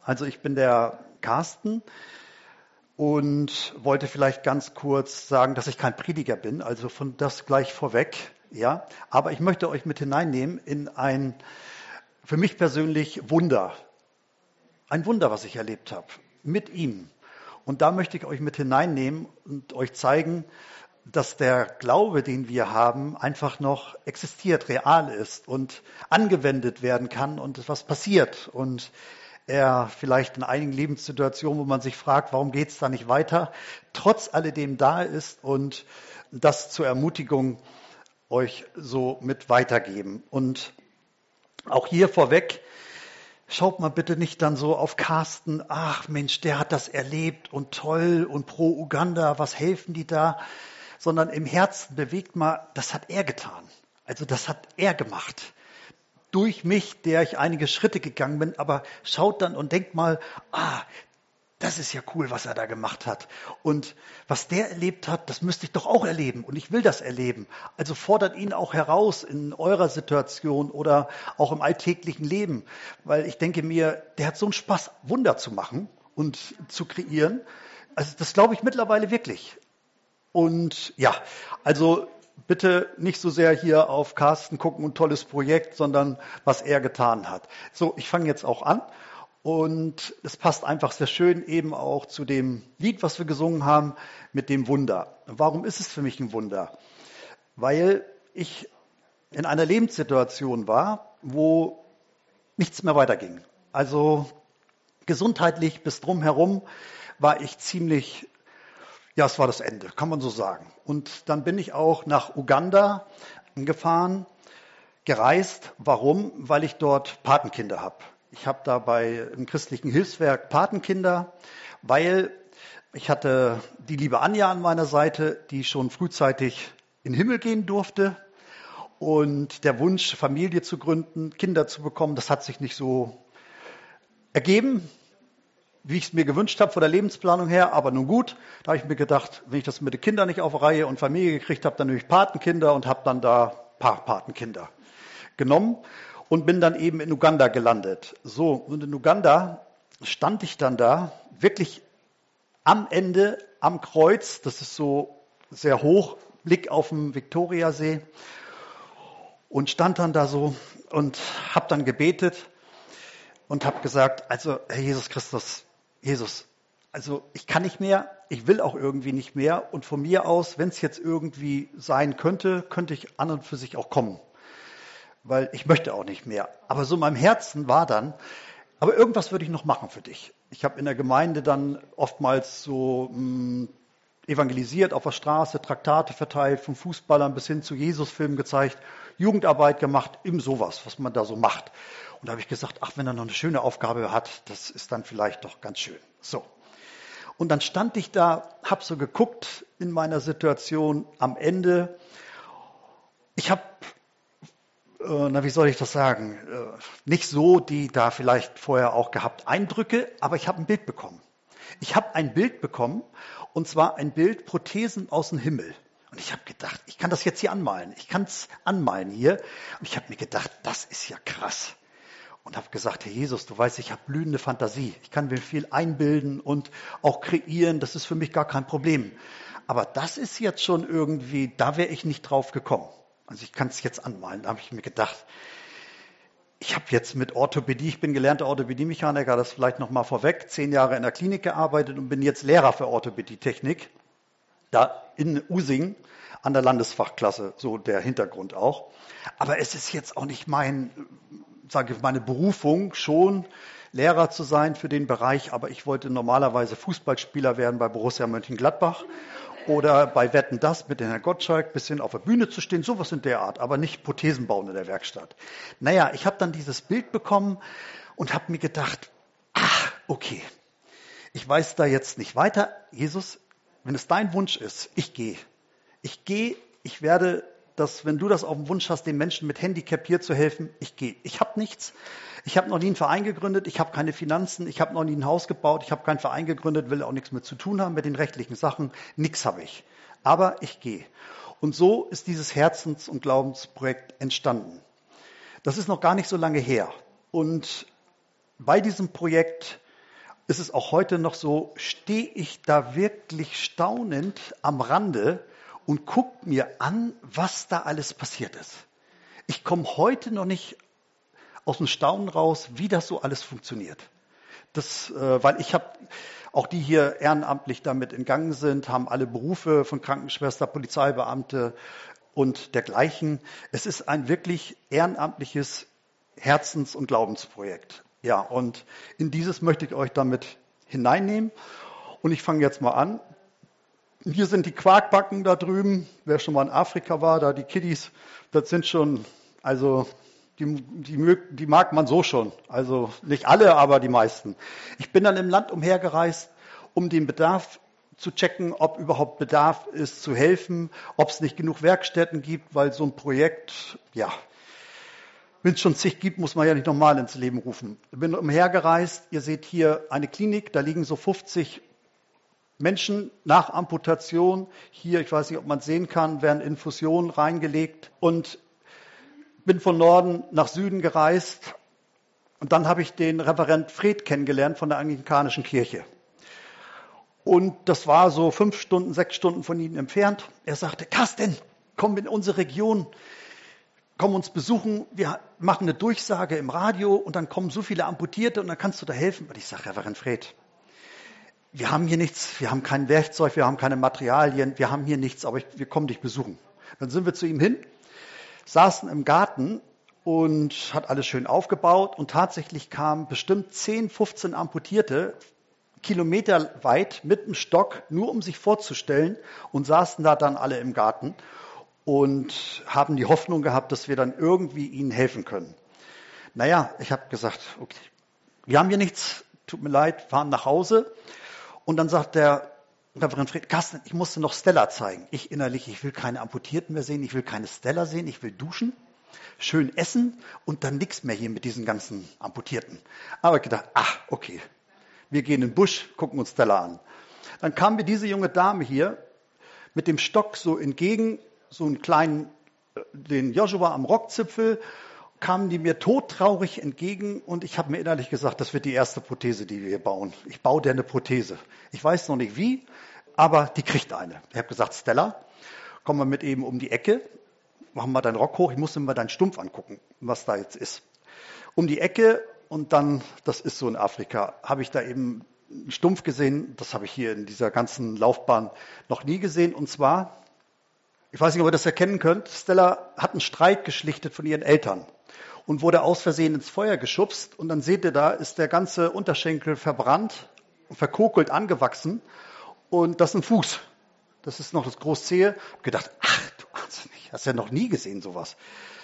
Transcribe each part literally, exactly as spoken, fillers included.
Also ich bin der Carsten und wollte vielleicht ganz kurz sagen, dass ich kein Prediger bin, also von das gleich vorweg, ja. Aber ich möchte euch mit hineinnehmen in ein für mich persönlich Wunder, ein Wunder, was ich erlebt habe mit ihm. Und da möchte ich euch mit hineinnehmen und euch zeigen, dass der Glaube, den wir haben, einfach noch existiert, real ist und angewendet werden kann und etwas passiert. Und er vielleicht in einigen Lebenssituationen, wo man sich fragt, warum geht es da nicht weiter, trotz alledem da ist und das zur Ermutigung euch so mit weitergeben. Und auch hier vorweg, schaut mal bitte nicht dann so auf Carsten, ach Mensch, der hat das erlebt und toll und pro Uganda, was helfen die da? Sondern im Herzen bewegt mal, das hat er getan. Also das hat er gemacht. Durch mich, der ich einige Schritte gegangen bin, aber schaut dann und denkt mal, ah, das ist ja cool, was er da gemacht hat. Und was der erlebt hat, das müsste ich doch auch erleben. Und ich will das erleben. Also fordert ihn auch heraus in eurer Situation oder auch im alltäglichen Leben. Weil ich denke mir, der hat so einen Spaß, Wunder zu machen und zu kreieren. Also das glaube ich mittlerweile wirklich. Und ja, also bitte nicht so sehr hier auf Carsten gucken und tolles Projekt, sondern was er getan hat. So, ich fange jetzt auch an. Und es passt einfach sehr schön eben auch zu dem Lied, was wir gesungen haben, mit dem Wunder. Warum ist es für mich ein Wunder? Weil ich in einer Lebenssituation war, wo nichts mehr weiterging. Also gesundheitlich bis drumherum war ich ziemlich, ja, es war das Ende, kann man so sagen. Und dann bin ich auch nach Uganda gefahren, gereist. Warum? Weil ich dort Patenkinder habe. Ich habe da bei einem christlichen Hilfswerk Patenkinder, weil ich hatte die liebe Anja an meiner Seite, die schon frühzeitig in den Himmel gehen durfte. Und der Wunsch, Familie zu gründen, Kinder zu bekommen, das hat sich nicht so ergeben, wie ich es mir gewünscht habe von der Lebensplanung her. Aber nun gut, da habe ich mir gedacht, wenn ich das mit den Kindern nicht auf Reihe und Familie gekriegt habe, dann nehme ich Patenkinder und habe dann da ein paar Patenkinder genommen. Und bin dann eben in Uganda gelandet. So, und in Uganda stand ich dann da, wirklich am Ende, am Kreuz, das ist so sehr hoch, Blick auf den Viktoriasee, und stand dann da so und habe dann gebetet und habe gesagt, also Herr Jesus Christus, Jesus, also ich kann nicht mehr, ich will auch irgendwie nicht mehr und von mir aus, wenn es jetzt irgendwie sein könnte, könnte ich an und für sich auch kommen. Weil ich möchte auch nicht mehr. Aber so in meinem Herzen war dann, aber irgendwas würde ich noch machen für dich. Ich habe in der Gemeinde dann oftmals so mh, evangelisiert auf der Straße, Traktate verteilt, von Fußballern bis hin zu Jesusfilmen gezeigt, Jugendarbeit gemacht, eben sowas, was man da so macht. Und da habe ich gesagt, ach, wenn er noch eine schöne Aufgabe hat, das ist dann vielleicht doch ganz schön. So. Und dann stand ich da, habe so geguckt in meiner Situation am Ende. Ich habe na, wie soll ich das sagen? Nicht so, die da vielleicht vorher auch gehabt Eindrücke, aber ich habe ein Bild bekommen. Ich habe ein Bild bekommen, und zwar ein Bild Prothesen aus dem Himmel. Und ich habe gedacht, ich kann das jetzt hier anmalen. Ich kann es anmalen hier. Und ich habe mir gedacht, das ist ja krass. Und habe gesagt, Herr Jesus, du weißt, ich habe blühende Fantasie. Ich kann mir viel einbilden und auch kreieren. Das ist für mich gar kein Problem. Aber das ist jetzt schon irgendwie, da wäre ich nicht drauf gekommen. Also ich kann es jetzt anmalen. Da habe ich mir gedacht, ich habe jetzt mit Orthopädie, ich bin gelernter Orthopädie-Mechaniker, das vielleicht noch mal vorweg, zehn Jahre in der Klinik gearbeitet und bin jetzt Lehrer für Orthopädie-Technik, da in Using an der Landesfachklasse, so der Hintergrund auch. Aber es ist jetzt auch nicht mein, sage ich, meine Berufung, schon Lehrer zu sein für den Bereich, aber ich wollte normalerweise Fußballspieler werden bei Borussia Mönchengladbach. Oder bei Wetten, das mit den Herrn Gottschalk, bisschen auf der Bühne zu stehen, sowas in der Art, aber nicht Prothesen bauen in der Werkstatt. Naja, ich habe dann dieses Bild bekommen und habe mir gedacht, ach, okay, ich weiß da jetzt nicht weiter. Jesus, wenn es dein Wunsch ist, ich gehe. Ich gehe, ich werde das, wenn du das auf dem Wunsch hast, den Menschen mit Handicap hier zu helfen, ich gehe. Ich habe nichts. Ich habe noch nie einen Verein gegründet, ich habe keine Finanzen, ich habe noch nie ein Haus gebaut, ich habe keinen Verein gegründet, will auch nichts mit zu tun haben mit den rechtlichen Sachen. Nichts habe ich. Aber ich gehe. Und so ist dieses Herzens- und Glaubensprojekt entstanden. Das ist noch gar nicht so lange her. Und bei diesem Projekt ist es auch heute noch so, stehe ich da wirklich staunend am Rande und gucke mir an, was da alles passiert ist. Ich komme heute noch nicht aus dem Staunen raus, wie das so alles funktioniert. Das, äh, weil ich habe, auch die hier ehrenamtlich damit in Gang sind, haben alle Berufe von Krankenschwester, Polizeibeamte und dergleichen. Es ist ein wirklich ehrenamtliches Herzens- und Glaubensprojekt. Ja, und in dieses möchte ich euch damit hineinnehmen. Und ich fange jetzt mal an. Hier sind die Quarkbacken da drüben. Wer schon mal in Afrika war, da die Kiddies, das sind schon, also die, die, die mag man so schon. Also nicht alle, aber die meisten. Ich bin dann im Land umhergereist, um den Bedarf zu checken, ob überhaupt Bedarf ist, zu helfen, ob es nicht genug Werkstätten gibt, weil so ein Projekt, ja, wenn es schon zig gibt, muss man ja nicht nochmal ins Leben rufen. Ich bin umhergereist, ihr seht hier eine Klinik, da liegen so fünfzig Menschen nach Amputation. Hier, ich weiß nicht, ob man es sehen kann, werden Infusionen reingelegt und bin von Norden nach Süden gereist. Und dann habe ich den Referent Fred kennengelernt von der Anglikanischen Kirche. Und das war so fünf Stunden, sechs Stunden von ihnen entfernt. Er sagte, Carsten, komm in unsere Region. Komm uns besuchen, wir machen eine Durchsage im Radio und dann kommen so viele Amputierte und dann kannst du da helfen. Und ich sage, Referent Fred, wir haben hier nichts, wir haben kein Werkzeug, wir haben keine Materialien, wir haben hier nichts, aber ich, wir kommen dich besuchen. Dann sind wir zu ihm hin, saßen im Garten und hat alles schön aufgebaut und tatsächlich kamen bestimmt zehn, fünfzehn Amputierte kilometerweit mit dem Stock, nur um sich vorzustellen und saßen da dann alle im Garten und haben die Hoffnung gehabt, dass wir dann irgendwie ihnen helfen können. Naja, ich habe gesagt, okay, wir haben hier nichts, tut mir leid, fahren nach Hause. Und dann sagt der Referent Fred, Carsten, ich musste noch Stella zeigen. Ich innerlich, ich will keine Amputierten mehr sehen, ich will keine Stella sehen, ich will duschen, schön essen und dann nichts mehr hier mit diesen ganzen Amputierten. Aber ich gedacht, ach, okay, wir gehen in den Busch, gucken uns Stella an. Dann kam mir diese junge Dame hier mit dem Stock so entgegen, so einen kleinen, den Joshua am Rockzipfel, kamen die mir todtraurig entgegen und ich habe mir innerlich gesagt, das wird die erste Prothese, die wir hier bauen. Ich baue dir eine Prothese. Ich weiß noch nicht wie, aber die kriegt eine. Ich habe gesagt, Stella, komm mal mit eben um die Ecke, mach mal deinen Rock hoch, ich muss mir mal deinen Stumpf angucken, was da jetzt ist. Um die Ecke und dann, das ist so in Afrika, habe ich da eben einen Stumpf gesehen, das habe ich hier in dieser ganzen Laufbahn noch nie gesehen und zwar, ich weiß nicht, ob ihr das erkennen könnt, Stella hat einen Streit geschlichtet von ihren Eltern und wurde aus Versehen ins Feuer geschubst. Und dann seht ihr da, ist der ganze Unterschenkel verbrannt, verkokelt, angewachsen. Und das ist ein Fuß. Das ist noch das Großzehe. Ich habe gedacht, ach du Wahnsinnig, hast ja noch nie gesehen sowas.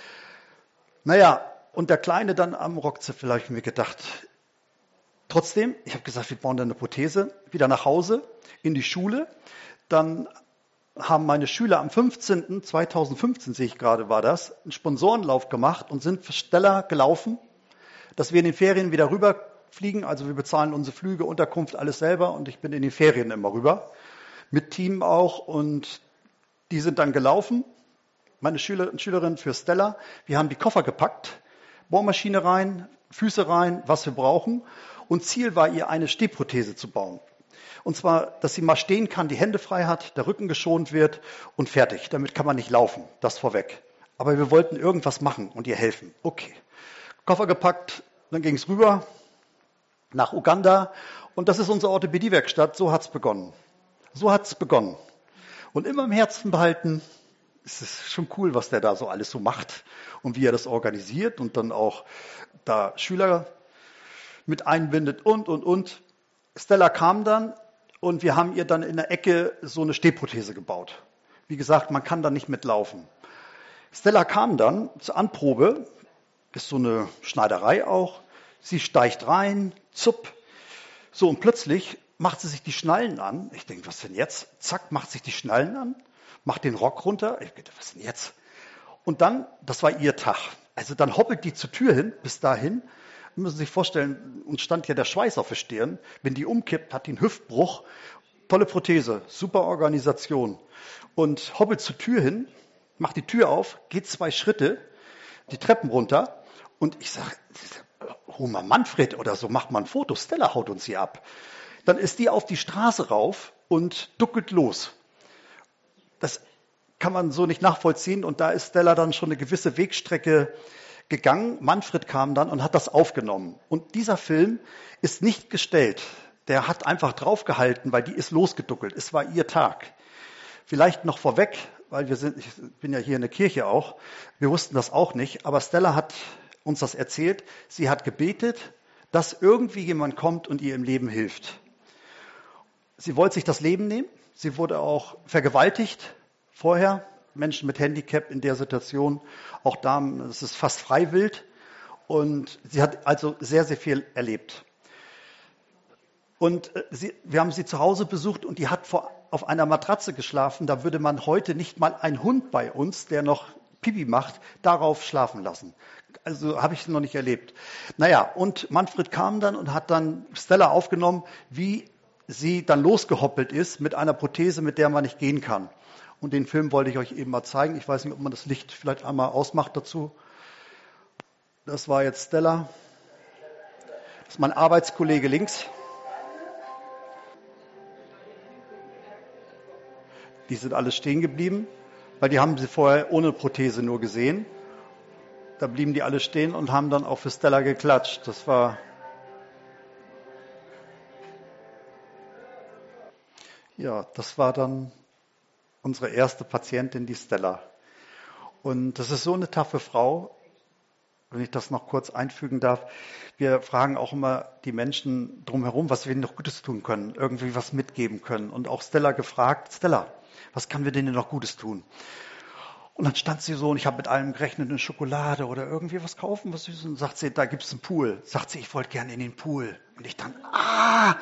Naja, und der Kleine dann am Rockzipfel, habe ich mir gedacht, trotzdem, ich habe gesagt, wir bauen da eine Prothese, wieder nach Hause, in die Schule. Dann haben meine Schüler am fünfzehnten zweitausendfünfzehn, sehe ich gerade, war das, einen Sponsorenlauf gemacht und sind für Stella gelaufen, dass wir in den Ferien wieder rüberfliegen. Also wir bezahlen unsere Flüge, Unterkunft, alles selber und ich bin in den Ferien immer rüber, mit Team auch und die sind dann gelaufen, meine Schüler und Schülerinnen für Stella. Wir haben die Koffer gepackt, Bohrmaschine rein, Füße rein, was wir brauchen und Ziel war ihr, eine Stehprothese zu bauen. Und zwar, dass sie mal stehen kann, die Hände frei hat, der Rücken geschont wird und fertig. Damit kann man nicht laufen, das vorweg. Aber wir wollten irgendwas machen und ihr helfen. Okay, Koffer gepackt, dann ging es rüber nach Uganda und das ist unsere Orthopädiewerkstatt, so hat es begonnen. So hat es begonnen. Und immer im Herzen behalten, es ist schon cool, was der da so alles so macht und wie er das organisiert und dann auch da Schüler mit einbindet und, und, und. Stella kam dann und wir haben ihr dann in der Ecke so eine Stehprothese gebaut. Wie gesagt, man kann da nicht mitlaufen. Stella kam dann zur Anprobe, ist so eine Schneiderei auch. Sie steigt rein, zupp. So und plötzlich macht sie sich die Schnallen an. Ich denke, was denn jetzt? Zack, macht sich die Schnallen an, macht den Rock runter. Ich denke, was denn jetzt? Und dann, das war ihr Tag. Also dann hoppelt die zur Tür hin, bis dahin. Sie müssen sich vorstellen, uns stand ja der Schweiß auf der Stirn. Wenn die umkippt, hat die einen Hüftbruch. Tolle Prothese, super Organisation. Und hoppelt zur Tür hin, macht die Tür auf, geht zwei Schritte, die Treppen runter. Und ich sage, hol mal Manfred oder so, mach mal ein Foto, Stella haut uns hier ab. Dann ist die auf die Straße rauf und duckelt los. Das kann man so nicht nachvollziehen und da ist Stella dann schon eine gewisse Wegstrecke gegangen. Manfred kam dann und hat das aufgenommen. Und dieser Film ist nicht gestellt. Der hat einfach draufgehalten, weil die ist losgeduckelt. Es war ihr Tag. Vielleicht noch vorweg, weil wir sind, ich bin ja hier in der Kirche auch, wir wussten das auch nicht, aber Stella hat uns das erzählt. Sie hat gebetet, dass irgendwie jemand kommt und ihr im Leben hilft. Sie wollte sich das Leben nehmen. Sie wurde auch vergewaltigt vorher. Menschen mit Handicap in der Situation, auch da, es ist fast freiwillig. Und sie hat also sehr, sehr viel erlebt. Und sie, wir haben sie zu Hause besucht und die hat vor, auf einer Matratze geschlafen. Da würde man heute nicht mal einen Hund bei uns, der noch Pipi macht, darauf schlafen lassen. Also habe ich noch nicht erlebt. Naja, und Manfred kam dann und hat dann Stella aufgenommen, wie sie dann losgehoppelt ist mit einer Prothese, mit der man nicht gehen kann. Und den Film wollte ich euch eben mal zeigen. Ich weiß nicht, ob man das Licht vielleicht einmal ausmacht dazu. Das war jetzt Stella. Das ist mein Arbeitskollege links. Die sind alle stehen geblieben, weil die haben sie vorher ohne Prothese nur gesehen. Da blieben die alle stehen und haben dann auch für Stella geklatscht. Das war... Ja, das war dann unsere erste Patientin, die Stella. Und das ist so eine taffe Frau, wenn ich das noch kurz einfügen darf. Wir fragen auch immer die Menschen drumherum, was wir ihnen noch Gutes tun können, irgendwie was mitgeben können. Und auch Stella gefragt, Stella, was können wir denen noch Gutes tun? Und dann stand sie so und ich habe mit allem gerechnet, eine Schokolade oder irgendwie was kaufen, was Süßes. Und sagt sie, da gibt es einen Pool. Sagt sie, ich wollte gerne in den Pool. Und ich dann, ah,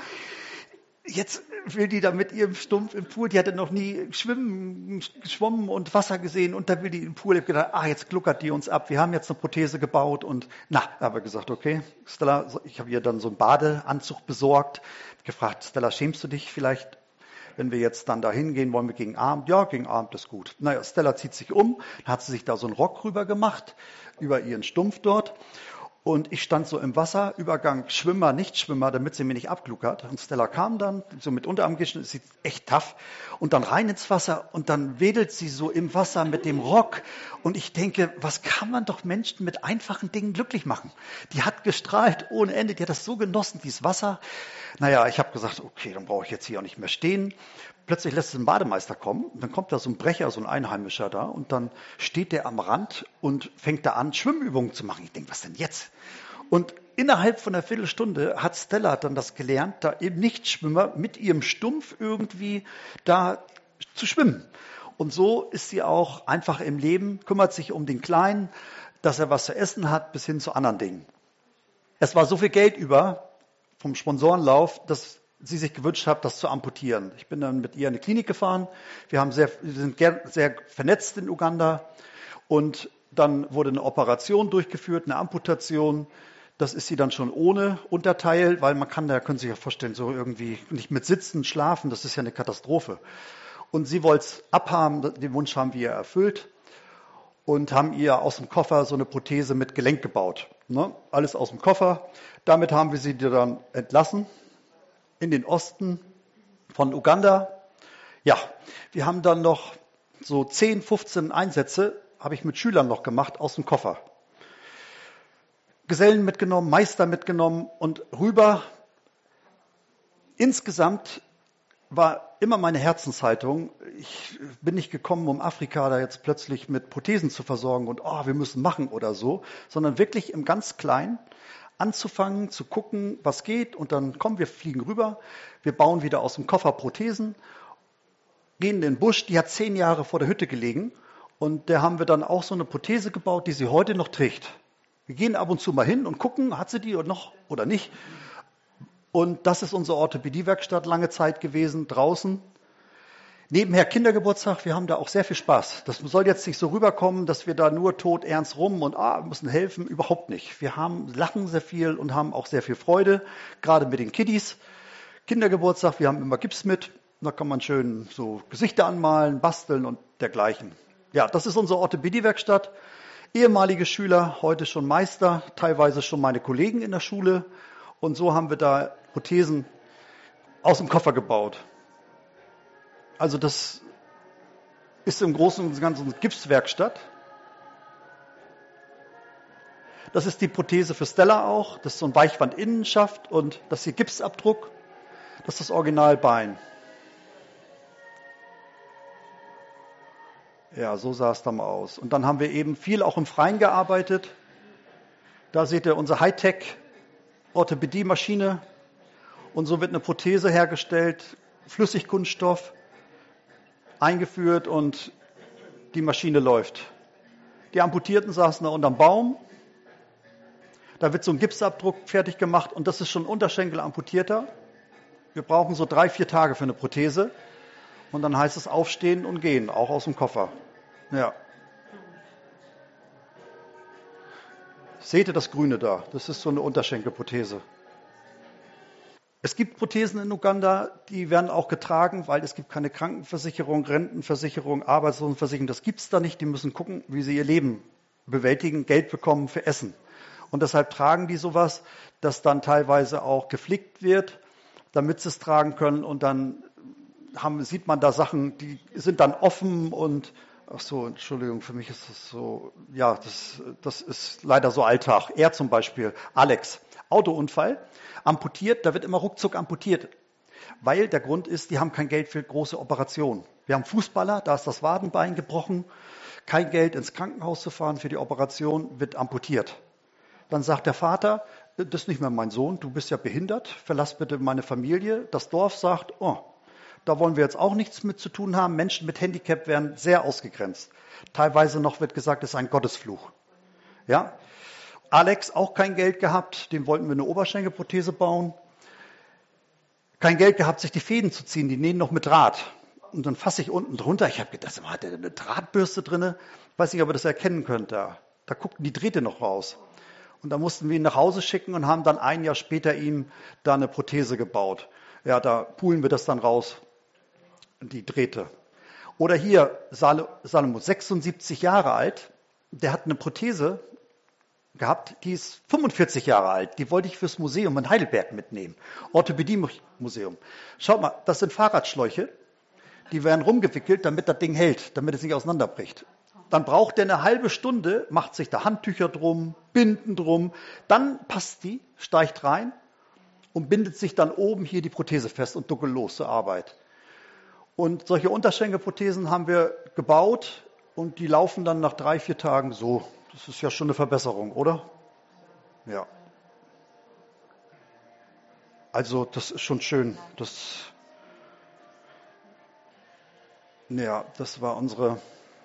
jetzt will die da mit ihrem Stumpf im Pool, die hatte noch nie schwimmen, geschwommen und Wasser gesehen und da will die im Pool. Ich habe gedacht, ah, jetzt gluckert die uns ab. Wir haben jetzt eine Prothese gebaut und na, da haben wir gesagt, okay, Stella, ich habe ihr dann so einen Badeanzug besorgt, gefragt, Stella, schämst du dich vielleicht, wenn wir jetzt dann da hingehen, wollen wir gegen Abend? Ja, gegen Abend ist gut. Naja, Stella zieht sich um, dann hat sie sich da so einen Rock rüber gemacht, über ihren Stumpf dort. Und ich stand so im Wasserübergang, Schwimmer, Nichtschwimmer, damit sie mir nicht abgluckert. Und Stella kam dann, so mit Unterarm geschnitten, sieht echt tough. Und dann rein ins Wasser und dann wedelt sie so im Wasser mit dem Rock. Und ich denke, was kann man doch Menschen mit einfachen Dingen glücklich machen? Die hat gestrahlt ohne Ende, die hat das so genossen, dieses Wasser. Naja, ich habe gesagt, okay, dann brauche ich jetzt hier auch nicht mehr stehen. Plötzlich lässt es einen Bademeister kommen. Und dann kommt da so ein Brecher, so ein Einheimischer da. Und dann steht der am Rand und fängt da an, Schwimmübungen zu machen. Ich denke, was denn jetzt? Und innerhalb von einer Viertelstunde hat Stella dann das gelernt, da eben Nichtschwimmer mit ihrem Stumpf irgendwie da zu schwimmen. Und so ist sie auch einfach im Leben, kümmert sich um den Kleinen, dass er was zu essen hat, bis hin zu anderen Dingen. Es war so viel Geld über vom Sponsorenlauf, dass sie sich gewünscht hat, das zu amputieren. Ich bin dann mit ihr in die Klinik gefahren. Wir, haben sehr, wir sind sehr vernetzt in Uganda. Und dann wurde eine Operation durchgeführt, eine Amputation. Das ist sie dann schon ohne Unterteil, weil man kann, da können Sie sich ja vorstellen, so irgendwie nicht mit Sitzen, Schlafen, das ist ja eine Katastrophe. Und sie wollte es abhaben, den Wunsch haben wir erfüllt und haben ihr aus dem Koffer so eine Prothese mit Gelenk gebaut. Ne? Alles aus dem Koffer. Damit haben wir sie dann entlassen in den Osten von Uganda. Ja, wir haben dann noch so zehn, fünfzehn Einsätze, habe ich mit Schülern noch gemacht, aus dem Koffer. Gesellen mitgenommen, Meister mitgenommen und rüber. Insgesamt war immer meine Herzenshaltung, ich bin nicht gekommen, um Afrika da jetzt plötzlich mit Prothesen zu versorgen und oh, wir müssen machen oder so, sondern wirklich im ganz Kleinen anzufangen, zu gucken, was geht und dann kommen wir, fliegen rüber, wir bauen wieder aus dem Koffer Prothesen, gehen in den Busch, die hat zehn Jahre vor der Hütte gelegen und da haben wir dann auch so eine Prothese gebaut, die sie heute noch trägt. Wir gehen ab und zu mal hin und gucken, hat sie die noch oder nicht. Und das ist unsere Orthopädiewerkstatt lange Zeit gewesen, draußen. Nebenher Kindergeburtstag, wir haben da auch sehr viel Spaß. Das soll jetzt nicht so rüberkommen, dass wir da nur tot ernst rum und ah, müssen helfen, überhaupt nicht. Wir haben lachen sehr viel und haben auch sehr viel Freude, gerade mit den Kiddies. Kindergeburtstag, wir haben immer Gips mit, da kann man schön so Gesichter anmalen, basteln und dergleichen. Ja, das ist unsere Orthopädiewerkstatt. ehemalige Schüler, heute schon Meister, teilweise schon meine Kollegen in der Schule. Und so haben wir da Prothesen aus dem Koffer gebaut. Also das ist im Großen und Ganzen eine Gipswerkstatt. Das ist die Prothese für Stella auch. Das ist so ein Weichwandinnenschaft und das ist hier Gipsabdruck. Das ist das Originalbein. Ja, so sah es dann mal aus. Und dann haben wir eben viel auch im Freien gearbeitet. Da seht ihr unsere Hightech-Orthopädie-Maschine. Und so wird eine Prothese hergestellt, Flüssigkunststoff, eingeführt und die Maschine läuft. Die Amputierten saßen da unterm Baum. Da wird so ein Gipsabdruck fertig gemacht und das ist schon ein Unterschenkel amputierter. Wir brauchen so drei, vier Tage für eine Prothese. Und dann heißt es aufstehen und gehen, auch aus dem Koffer. Ja. Seht ihr das Grüne da? Das ist so eine Unterschenkelprothese. Es gibt Prothesen in Uganda, die werden auch getragen, weil es gibt keine Krankenversicherung, Rentenversicherung, Arbeitslosenversicherung. Das gibt es da nicht. Die müssen gucken, wie sie ihr Leben bewältigen, Geld bekommen für Essen. Und deshalb tragen die sowas, das dann teilweise auch geflickt wird, damit sie es tragen können. Und dann haben, sieht man da Sachen, die sind dann offen und, ach so, Entschuldigung, für mich ist das so, ja, das, das ist leider so Alltag. Er zum Beispiel, Alex, Autounfall, amputiert, da wird immer ruckzuck amputiert. Weil der Grund ist, die haben kein Geld für große Operationen. Wir haben Fußballer, da ist das Wadenbein gebrochen, kein Geld ins Krankenhaus zu fahren für die Operation, wird amputiert. Dann sagt der Vater, das ist nicht mehr mein Sohn, du bist ja behindert, verlass bitte meine Familie. Das Dorf sagt, oh, da wollen wir jetzt auch nichts mit zu tun haben. Menschen mit Handicap werden sehr ausgegrenzt. Teilweise noch wird gesagt, das ist ein Gottesfluch. Ja? Alex auch kein Geld gehabt, dem wollten wir eine Oberschenkelprothese bauen. Kein Geld gehabt, sich die Fäden zu ziehen, die nähen noch mit Draht. Und dann fasse ich unten drunter, ich habe gedacht, hat der eine Drahtbürste drin? Ich weiß nicht, ob ihr das erkennen könnt. Da, da guckten die Drähte noch raus. Und da mussten wir ihn nach Hause schicken und haben dann ein Jahr später ihm da eine Prothese gebaut. Ja, da pulen wir das dann raus, die Drähte. Oder hier, Sal- Salomo, sechsundsiebzig Jahre alt, der hat eine Prothese gehabt, die ist fünfundvierzig Jahre alt. Die wollte ich fürs Museum in Heidelberg mitnehmen. Orthopädie-Museum. Schaut mal, das sind Fahrradschläuche, die werden rumgewickelt, damit das Ding hält, damit es nicht auseinanderbricht. Dann braucht er eine halbe Stunde, macht sich da Handtücher drum, Binden drum, dann passt die, steigt rein und bindet sich dann oben hier die Prothese fest und duckelt los zur Arbeit. Und solche Unterschenkelprothesen haben wir gebaut und die laufen dann nach drei, vier Tagen so. Das ist ja schon eine Verbesserung, oder? Ja. Also das ist schon schön. Das, ja, das war unsere...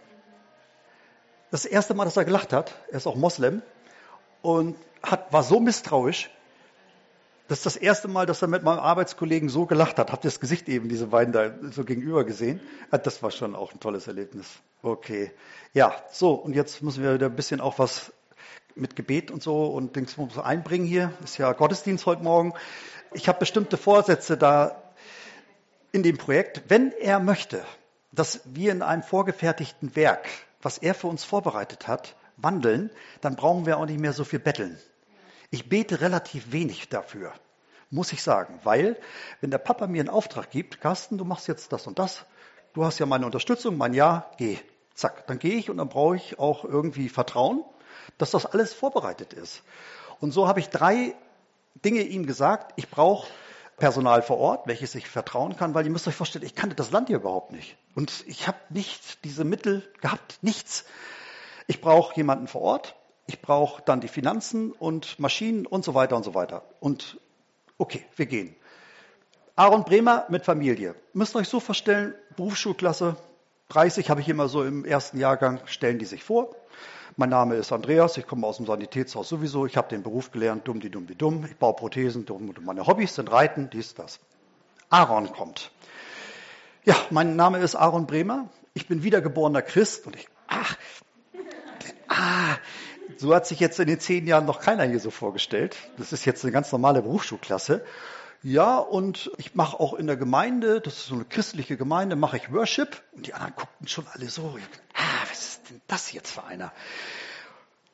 Das erste Mal, dass er gelacht hat, er ist auch Moslem, und hat, war so misstrauisch, das ist das erste Mal, dass er mit meinem Arbeitskollegen so gelacht hat. Habt ihr das Gesicht eben, diese beiden da so gegenüber gesehen? Das war schon auch ein tolles Erlebnis. Okay. Ja, so, und jetzt müssen wir wieder ein bisschen auch was mit Gebet und so und Dings einbringen hier. Ist ja Gottesdienst heute Morgen. Ich habe bestimmte Vorsätze da in dem Projekt. Wenn er möchte, dass wir in einem vorgefertigten Werk, was er für uns vorbereitet hat, wandeln, dann brauchen wir auch nicht mehr so viel betteln. Ich bete relativ wenig dafür, muss ich sagen, weil wenn der Papa mir einen Auftrag gibt, Carsten, du machst jetzt das und das, du hast ja meine Unterstützung, mein Ja, geh, zack, dann gehe ich und dann brauche ich auch irgendwie Vertrauen, dass das alles vorbereitet ist. Und so habe ich drei Dinge ihm gesagt. Ich brauche Personal vor Ort, welches ich vertrauen kann, weil ihr müsst euch vorstellen, ich kannte das Land hier überhaupt nicht. Und ich habe nicht diese Mittel gehabt, nichts. Ich brauche jemanden vor Ort, ich brauche dann die Finanzen und Maschinen und so weiter und so weiter. Und okay, wir gehen. Aaron Bremer mit Familie. Müsst ihr euch so vorstellen, Berufsschulklasse, dreißig habe ich immer so im ersten Jahrgang, stellen die sich vor. Mein Name ist Andreas, ich komme aus dem Sanitätshaus sowieso, ich habe den Beruf gelernt, dumm, die dumm, wie dumm. Ich baue Prothesen, dumm, meine Hobbys sind Reiten, dies, das. Aaron kommt. Ja, mein Name ist Aaron Bremer, ich bin wiedergeborener Christ und ich, ach, ah, so hat sich jetzt in den zehn Jahren noch keiner hier so vorgestellt. Das ist jetzt eine ganz normale Berufsschulklasse. Ja, und ich mache auch in der Gemeinde, das ist so eine christliche Gemeinde, mache ich Worship. Und die anderen guckten schon alle so, ah, was ist denn das jetzt für einer?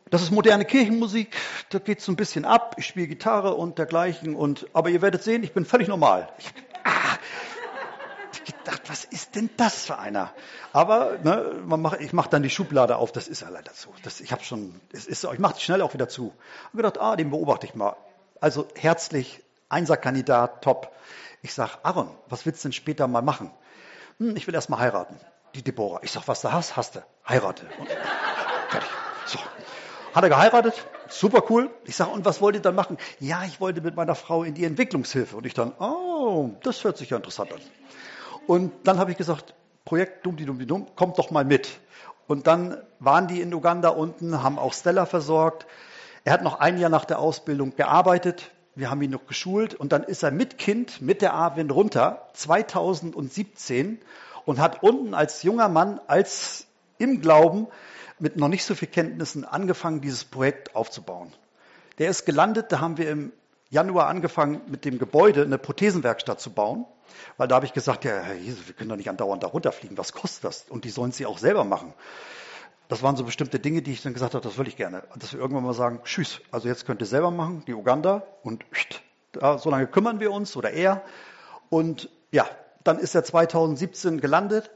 Das ist moderne Kirchenmusik, da geht es so ein bisschen ab. Ich spiele Gitarre und dergleichen. Und, aber ihr werdet sehen, ich bin völlig normal. Ich, ah, ich gedacht, was ist denn das für einer? Aber ne, man mach, ich mache dann die Schublade auf, das ist ja leider so. Das, ich habe schon, es ist, ich mache die schnell auch wieder zu. Ich habe gedacht, ah, den beobachte ich mal. Also herzlich, Einserkandidat, top. Ich sage, Aaron, was willst du denn später mal machen? Hm, ich will erst mal heiraten. Die Deborah. Ich sage, was du hast, hast du. Heirate. Und, fertig. So. Hat er geheiratet, super cool. Ich sage, und was wollt ihr dann machen? Ja, ich wollte mit meiner Frau in die Entwicklungshilfe. Und ich dann, oh, das hört sich ja interessant an. Und dann habe ich gesagt, Projekt Dumm, die Dumm, die Dumm, kommt doch mal mit. Und dann waren die in Uganda unten, haben auch Stella versorgt. Er hat noch ein Jahr nach der Ausbildung gearbeitet. Wir haben ihn noch geschult. Und dann ist er mit Kind, mit der Arvin runter, zweitausendsiebzehn, und hat unten als junger Mann, als im Glauben, mit noch nicht so viel Kenntnissen angefangen, dieses Projekt aufzubauen. Der ist gelandet, da haben wir im Januar angefangen, mit dem Gebäude eine Prothesenwerkstatt zu bauen, weil da habe ich gesagt, ja, Herr Jesus, wir können doch nicht andauernd da runterfliegen, was kostet das? Und die sollen sie auch selber machen. Das waren so bestimmte Dinge, die ich dann gesagt habe, das will ich gerne. Dass wir irgendwann mal sagen, tschüss, also jetzt könnt ihr selber machen, die Uganda, und da, so lange kümmern wir uns, oder er. Und ja, dann ist er zweitausendsiebzehn gelandet.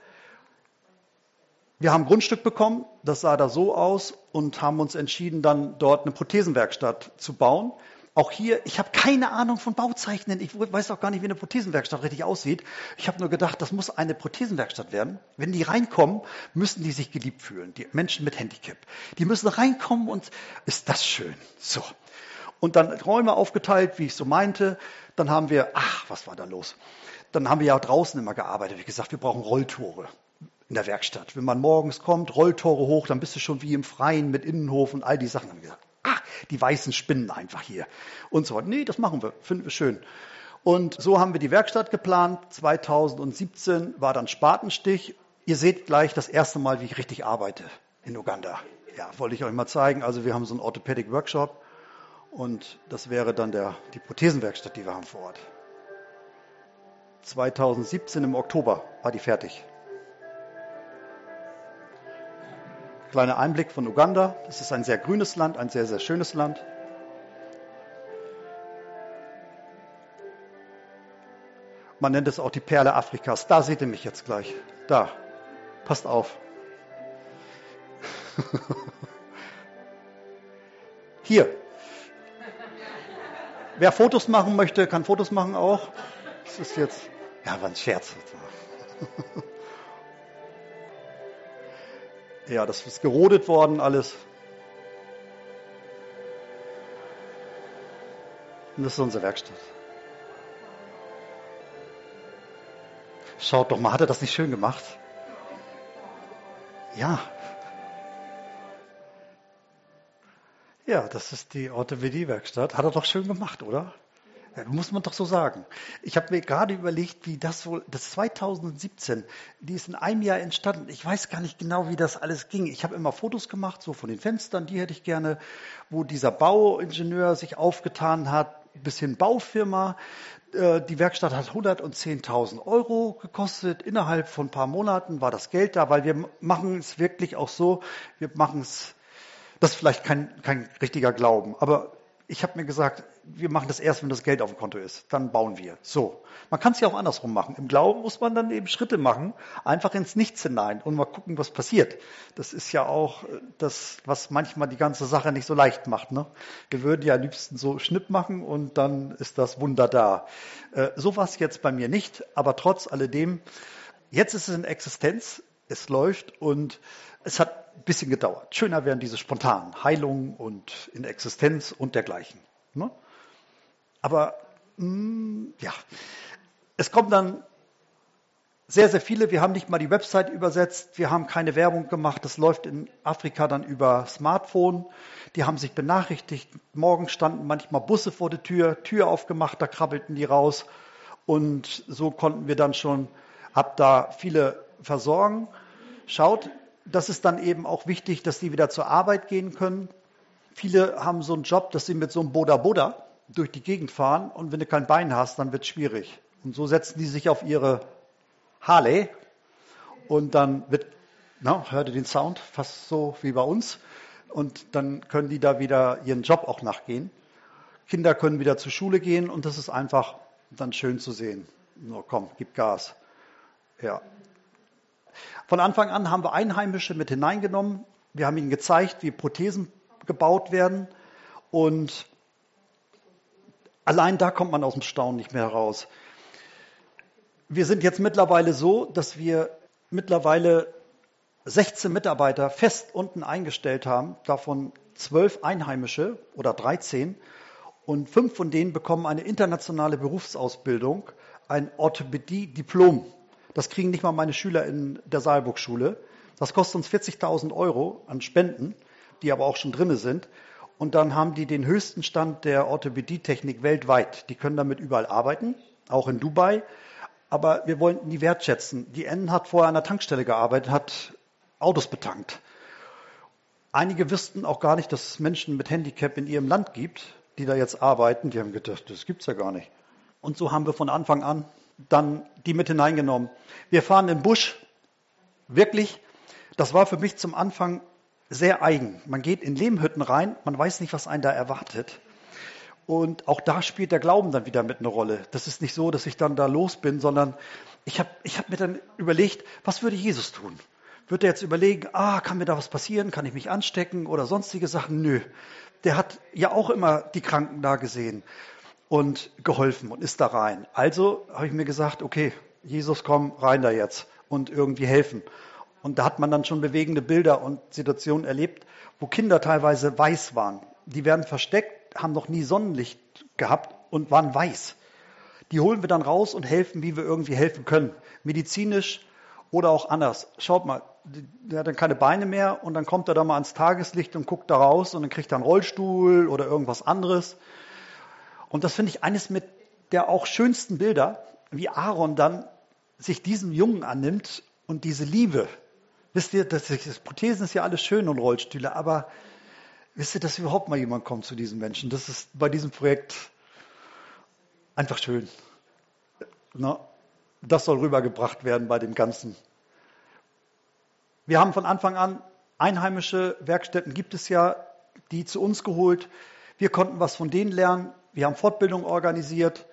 Wir haben ein Grundstück bekommen, das sah da so aus, und haben uns entschieden, dann dort eine Prothesenwerkstatt zu bauen. Auch hier, ich habe keine Ahnung von Bauzeichnen, ich weiß auch gar nicht, wie eine Prothesenwerkstatt richtig aussieht. Ich habe nur gedacht, das muss eine Prothesenwerkstatt werden. Wenn die reinkommen, müssen die sich geliebt fühlen, die Menschen mit Handicap. Die müssen reinkommen und ist das schön. So. Und dann Räume aufgeteilt, wie ich so meinte. Dann haben wir, ach, was war da los? Dann haben wir ja draußen immer gearbeitet. Wie gesagt, wir brauchen Rolltore in der Werkstatt. Wenn man morgens kommt, Rolltore hoch, dann bist du schon wie im Freien mit Innenhof und all die Sachen. Dann haben wir gesagt, ah, die weißen Spinnen einfach hier. Und so. Nee, das machen wir, finden wir schön. Und so haben wir die Werkstatt geplant. zweitausendsiebzehn war dann Spatenstich. Ihr seht gleich das erste Mal, wie ich richtig arbeite in Uganda. Ja, wollte ich euch mal zeigen. Also wir haben so einen Orthopädic Workshop, und das wäre dann der, die Prothesenwerkstatt, die wir haben vor Ort. zweitausendsiebzehn im Oktober war die fertig. Kleiner Einblick von Uganda. Das ist ein sehr grünes Land, ein sehr, sehr schönes Land. Man nennt es auch die Perle Afrikas. Da seht ihr mich jetzt gleich. Da. Passt auf. Hier. Wer Fotos machen möchte, kann Fotos machen auch. Das ist jetzt, ja, war ein Scherz. Ja, das ist gerodet worden alles. Und das ist unsere Werkstatt. Schaut doch mal, hat er das nicht schön gemacht? Ja. Ja, das ist die Orthopädie-Werkstatt. Hat er doch schön gemacht, oder? Ja, muss man doch so sagen. Ich habe mir gerade überlegt, wie das wohl, das zweitausendsiebzehn, die ist in einem Jahr entstanden. Ich weiß gar nicht genau, wie das alles ging. Ich habe immer Fotos gemacht, so von den Fenstern, die hätte ich gerne, wo dieser Bauingenieur sich aufgetan hat, bis hin Baufirma. Die Werkstatt hat hundertzehntausend Euro gekostet. Innerhalb von ein paar Monaten war das Geld da, weil wir machen es wirklich auch so, wir machen es, das ist vielleicht kein, kein richtiger Glauben, aber ich habe mir gesagt, wir machen das erst, wenn das Geld auf dem Konto ist. Dann bauen wir. So. Man kann es ja auch andersrum machen. Im Glauben muss man dann eben Schritte machen, einfach ins Nichts hinein und mal gucken, was passiert. Das ist ja auch das, was manchmal die ganze Sache nicht so leicht macht. Ne? Wir würden ja am liebsten so Schnipp machen und dann ist das Wunder da. Äh, so war es jetzt bei mir nicht, aber trotz alledem, jetzt ist es in Existenz, es läuft und es hat ein bisschen gedauert. Schöner wären diese spontanen Heilungen und in Existenz und dergleichen. Ne? Aber mh, ja, es kommen dann sehr, sehr viele. Wir haben nicht mal die Website übersetzt. Wir haben keine Werbung gemacht. Das läuft in Afrika dann über Smartphone. Die haben sich benachrichtigt. Morgen standen manchmal Busse vor der Tür, Tür aufgemacht, da krabbelten die raus. Und so konnten wir dann schon ab da viele versorgen. Schaut, das ist dann eben auch wichtig, dass die wieder zur Arbeit gehen können. Viele haben so einen Job, dass sie mit so einem Boda-Boda durch die Gegend fahren und wenn du kein Bein hast, dann wird es schwierig. Und so setzen die sich auf ihre Harley und dann wird, na, hört ihr den Sound, fast so wie bei uns. und dann können die da wieder ihren Job auch nachgehen. Kinder können wieder zur Schule gehen und das ist einfach dann schön zu sehen. So, komm, gib Gas. Ja. Von Anfang an haben wir Einheimische mit hineingenommen. Wir haben ihnen gezeigt, wie Prothesen gebaut werden und allein da kommt man aus dem Staunen nicht mehr heraus. Wir sind jetzt mittlerweile so, dass wir mittlerweile sechzehn Mitarbeiter fest unten eingestellt haben, davon zwölf Einheimische oder dreizehn. Und fünf von denen bekommen eine internationale Berufsausbildung, ein Orthopädie-Diplom. Das kriegen nicht mal meine Schüler in der Saalburg-Schule. Das kostet uns vierzigtausend Euro an Spenden, die aber auch schon drin sind. Und dann haben die den höchsten Stand der Orthopädietechnik weltweit. Die können damit überall arbeiten, auch in Dubai. Aber wir wollten die wertschätzen. Die N hat vorher an der Tankstelle gearbeitet, hat Autos betankt. Einige wussten auch gar nicht, dass es Menschen mit Handicap in ihrem Land gibt, die da jetzt arbeiten. Die haben gedacht, das gibt's ja gar nicht. Und so haben wir von Anfang an dann die mit hineingenommen. Wir fahren im Busch. Wirklich, das war für mich zum Anfang sehr eigen. Man geht in Lehmhütten rein, man weiß nicht, was einen da erwartet. Und auch da spielt der Glauben dann wieder mit eine Rolle. Das ist nicht so, dass ich dann da los bin, sondern ich habe ich hab mir dann überlegt, was würde Jesus tun? Würde er jetzt überlegen, ah, kann mir da was passieren? Kann ich mich anstecken oder sonstige Sachen? Nö. Der hat ja auch immer die Kranken da gesehen und geholfen und ist da rein. Also habe ich mir gesagt, okay, Jesus, komm rein da jetzt und irgendwie helfen. Und da hat man dann schon bewegende Bilder und Situationen erlebt, wo Kinder teilweise weiß waren. Die werden versteckt, haben noch nie Sonnenlicht gehabt und waren weiß. Die holen wir dann raus und helfen, wie wir irgendwie helfen können. Medizinisch oder auch anders. Schaut mal, der hat dann keine Beine mehr und dann kommt er da mal ans Tageslicht und guckt da raus und dann kriegt er einen Rollstuhl oder irgendwas anderes. Und das finde ich eines mit der auch schönsten Bilder, wie Aaron dann sich diesem Jungen annimmt und diese Liebe. Wisst ihr, das, das Prothesen ist ja alles schön und Rollstühle, aber wisst ihr, dass überhaupt mal jemand kommt zu diesen Menschen? Das ist bei diesem Projekt einfach schön. Na, das soll rübergebracht werden bei dem Ganzen. Wir haben von Anfang an einheimische Werkstätten, gibt es ja, die zu uns geholt. Wir konnten was von denen lernen. Wir haben Fortbildung organisiert.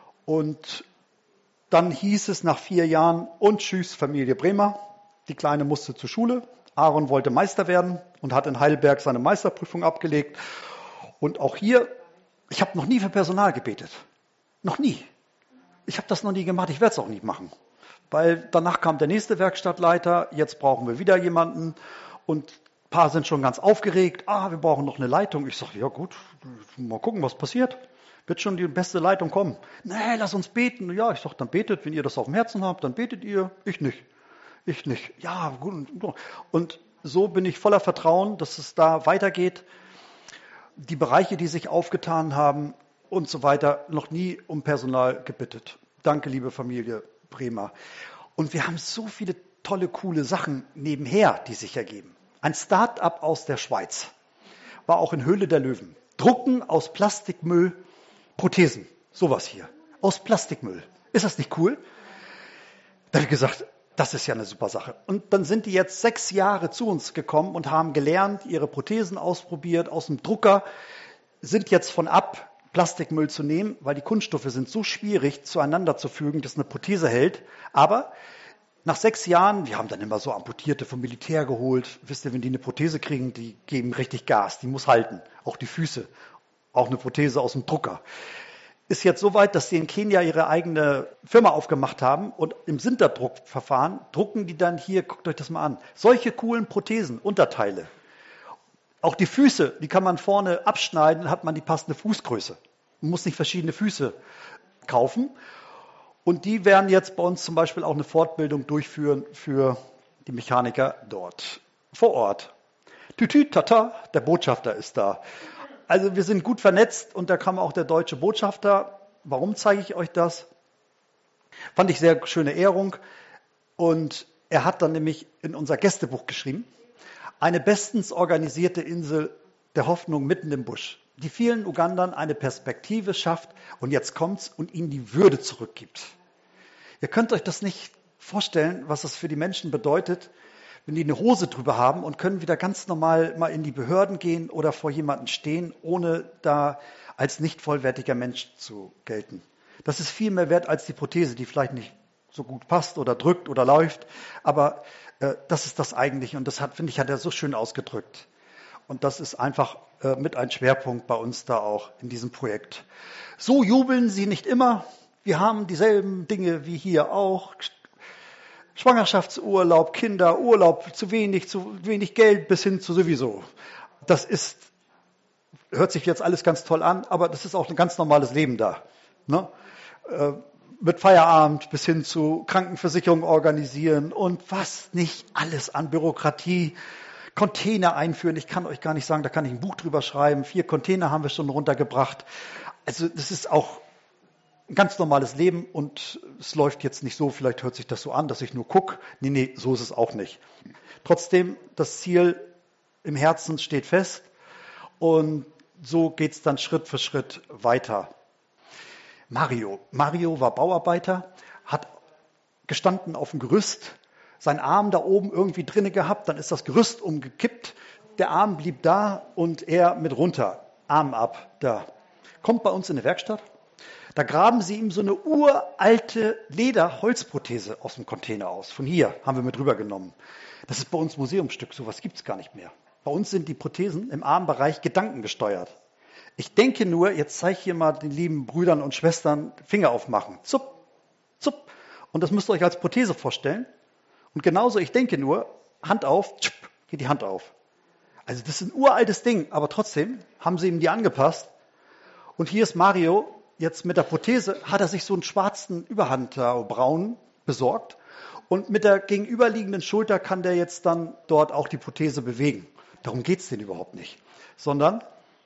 Und dann hieß es nach vier Jahren, und tschüss, Familie Bremer. Die Kleine musste zur Schule. Aaron wollte Meister werden und hat in Heidelberg seine Meisterprüfung abgelegt. Und auch hier, ich habe noch nie für Personal gebetet. Noch nie. Ich habe das noch nie gemacht, ich werde es auch nicht machen. Weil danach kam der nächste Werkstattleiter, jetzt brauchen wir wieder jemanden. Und ein paar sind schon ganz aufgeregt. Ah, wir brauchen noch eine Leitung. Ich sage, ja gut, mal gucken, was passiert. Wird schon die beste Leitung kommen. Nee, lass uns beten. Ja, ich sage, dann betet, wenn ihr das auf dem Herzen habt, dann betet ihr. Ich nicht. Ich nicht. Ja, gut. Und so bin ich voller Vertrauen, dass es da weitergeht. Die Bereiche, die sich aufgetan haben und so weiter, noch nie um Personal gebittet. Danke, liebe Familie Bremer. Und wir haben so viele tolle, coole Sachen nebenher, die sich ergeben. Ein Start-up aus der Schweiz war auch in Höhle der Löwen. Drucken aus Plastikmüll Prothesen. Sowas hier. Aus Plastikmüll. Ist das nicht cool? Da habe ich gesagt, das ist ja eine super Sache. Und dann sind die jetzt sechs Jahre zu uns gekommen und haben gelernt, ihre Prothesen ausprobiert aus dem Drucker, sind jetzt von ab, Plastikmüll zu nehmen, weil die Kunststoffe sind so schwierig zueinander zu fügen, dass eine Prothese hält. Aber nach sechs Jahren, wir haben dann immer so Amputierte vom Militär geholt. Wisst ihr, wenn die eine Prothese kriegen, die geben richtig Gas, die muss halten. Auch die Füße, auch eine Prothese aus dem Drucker. Ist jetzt so weit, dass sie in Kenia ihre eigene Firma aufgemacht haben und im Sinterdruckverfahren drucken die dann hier, guckt euch das mal an, solche coolen Prothesen, Unterteile. Auch die Füße, die kann man vorne abschneiden, dann hat man die passende Fußgröße. Man muss nicht verschiedene Füße kaufen. Und die werden jetzt bei uns zum Beispiel auch eine Fortbildung durchführen für die Mechaniker dort vor Ort. Tütü, tata, der Botschafter ist da. Also wir sind gut vernetzt und da kam auch der deutsche Botschafter. Warum zeige ich euch das? Fand ich sehr schöne Ehrung. Und er hat dann nämlich in unser Gästebuch geschrieben, eine bestens organisierte Insel der Hoffnung mitten im Busch, die vielen Ugandern eine Perspektive schafft und jetzt kommt's und ihnen die Würde zurückgibt. Ihr könnt euch das nicht vorstellen, was das für die Menschen bedeutet, wenn die eine Hose drüber haben und können wieder ganz normal mal in die Behörden gehen oder vor jemanden stehen, ohne da als nicht vollwertiger Mensch zu gelten. Das ist viel mehr wert als die Prothese, die vielleicht nicht so gut passt oder drückt oder läuft. Aber äh, das ist das Eigentliche und das hat, finde ich, hat er so schön ausgedrückt. Und das ist einfach äh, mit ein Schwerpunkt bei uns da auch in diesem Projekt. So jubeln sie nicht immer. Wir haben dieselben Dinge wie hier auch. Schwangerschaftsurlaub, Kinder, Urlaub, zu wenig, zu wenig Geld bis hin zu sowieso. Das ist, hört sich jetzt alles ganz toll an, aber das ist auch ein ganz normales Leben da. Ne? Äh, mit Feierabend bis hin zu Krankenversicherung organisieren und was nicht alles an Bürokratie, Container einführen. Ich kann euch gar nicht sagen, da kann ich ein Buch drüber schreiben. Vier Container haben wir schon runtergebracht. Also das ist auch ein ganz normales Leben und es läuft jetzt nicht so, vielleicht hört sich das so an, dass ich nur gucke. Nee, nee, so ist es auch nicht. Trotzdem, das Ziel im Herzen steht fest und so geht es dann Schritt für Schritt weiter. Mario. Mario war Bauarbeiter, hat gestanden auf dem Gerüst, seinen Arm da oben irgendwie drinne gehabt, dann ist das Gerüst umgekippt, der Arm blieb da und er mit runter, Arm ab, da. Kommt bei uns in die Werkstatt. Da graben sie ihm so eine uralte Leder-Holzprothese aus dem Container aus. Von hier haben wir mit rübergenommen. Das ist bei uns Museumsstück, sowas gibt es gar nicht mehr. Bei uns sind die Prothesen im Armbereich gedankengesteuert. Ich denke nur, jetzt zeige ich hier mal den lieben Brüdern und Schwestern Finger aufmachen. Zupp, zupp. Und das müsst ihr euch als Prothese vorstellen. Und genauso, ich denke nur, Hand auf, tschupp, geht die Hand auf. Also das ist ein uraltes Ding, aber trotzdem haben sie ihm die angepasst. Und hier ist Mario. Jetzt mit der Prothese hat er sich so einen schwarzen Überhandbraun besorgt und mit der gegenüberliegenden Schulter kann der jetzt dann dort auch die Prothese bewegen. Darum geht es denen überhaupt nicht. Sondern,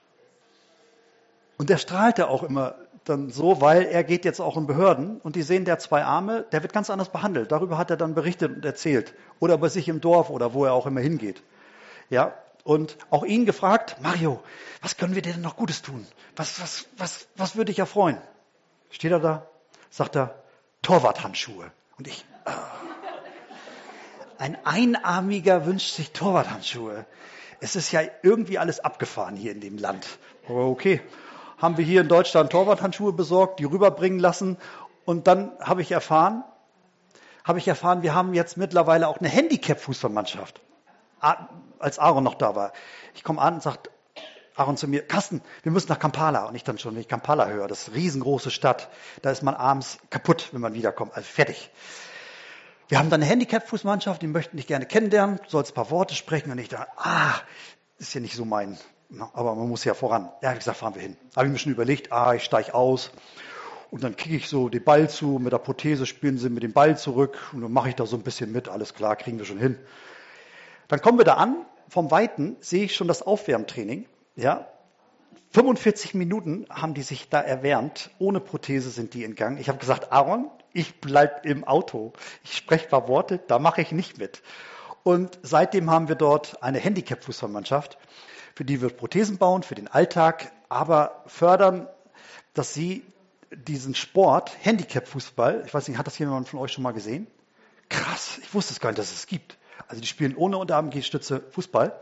und der strahlte auch immer dann so, weil er geht jetzt auch in Behörden und die sehen, der hat zwei Arme, der wird ganz anders behandelt. Darüber hat er dann berichtet und erzählt. Oder bei sich im Dorf oder wo er auch immer hingeht. Ja. Und auch ihn gefragt, Mario, was können wir dir denn noch Gutes tun? Was, was, was, was würde dich erfreuen? Steht er da, sagt er, Torwarthandschuhe. Und ich, ah. Ein Einarmiger wünscht sich Torwarthandschuhe. Es ist ja irgendwie alles abgefahren hier in dem Land. Aber okay, haben wir hier in Deutschland Torwarthandschuhe besorgt, die rüberbringen lassen. Und dann habe ich erfahren, habe ich erfahren, wir haben jetzt mittlerweile auch eine Handicap-Fußballmannschaft. Als Aaron noch da war. Ich komme an und sagt Aaron zu mir, Carsten, wir müssen nach Kampala. Und ich dann schon, wenn ich Kampala höre, das ist eine riesengroße Stadt, da ist man abends kaputt, wenn man wiederkommt, also fertig. Wir haben da eine Handicap-Fußmannschaft, die möchten dich gerne kennenlernen, du sollst ein paar Worte sprechen. Und ich dachte, ah, ist ja nicht so mein, aber man muss ja voran. Ja, habe ich gesagt, fahren wir hin. Habe ich mir schon überlegt, ah, ich steige aus. Und dann kriege ich so den Ball zu, mit der Prothese spielen sie mit dem Ball zurück. Und dann mache ich da so ein bisschen mit, alles klar, kriegen wir schon hin. Dann kommen wir da an, vom Weiten sehe ich schon das Aufwärmtraining. Ja, fünfundvierzig Minuten haben die sich da erwärmt, ohne Prothese sind die in Gang. Ich habe gesagt, Aaron, ich bleibe im Auto, ich spreche ein paar Worte, da mache ich nicht mit. Und seitdem haben wir dort eine Handicap-Fußballmannschaft, für die wir Prothesen bauen, für den Alltag, aber fördern, dass sie diesen Sport, Handicap-Fußball, ich weiß nicht, hat das jemand von euch schon mal gesehen? Krass, ich wusste es gar nicht, dass es gibt. Also die spielen ohne Unterarm-G-Stütze Fußball.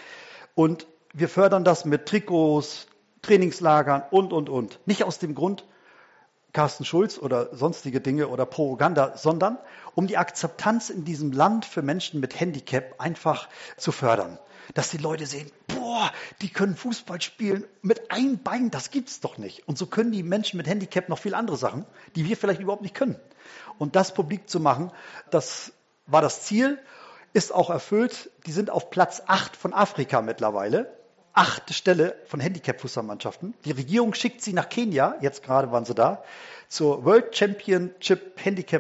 Und wir fördern das mit Trikots, Trainingslagern und, und, und. Nicht aus dem Grund Carsten Schulz oder sonstige Dinge oder Propaganda, sondern um die Akzeptanz in diesem Land für Menschen mit Handicap einfach zu fördern. Dass die Leute sehen, boah, die können Fußball spielen mit einem Bein, das gibt's doch nicht. Und so können die Menschen mit Handicap noch viele andere Sachen, die wir vielleicht überhaupt nicht können. Und das publik zu machen, das war das Ziel. Ist auch erfüllt. Die sind auf Platz acht von Afrika mittlerweile. Achte Stelle von Handicap-Fußballmannschaften. Die Regierung schickt sie nach Kenia, jetzt gerade waren sie da, zur World Championship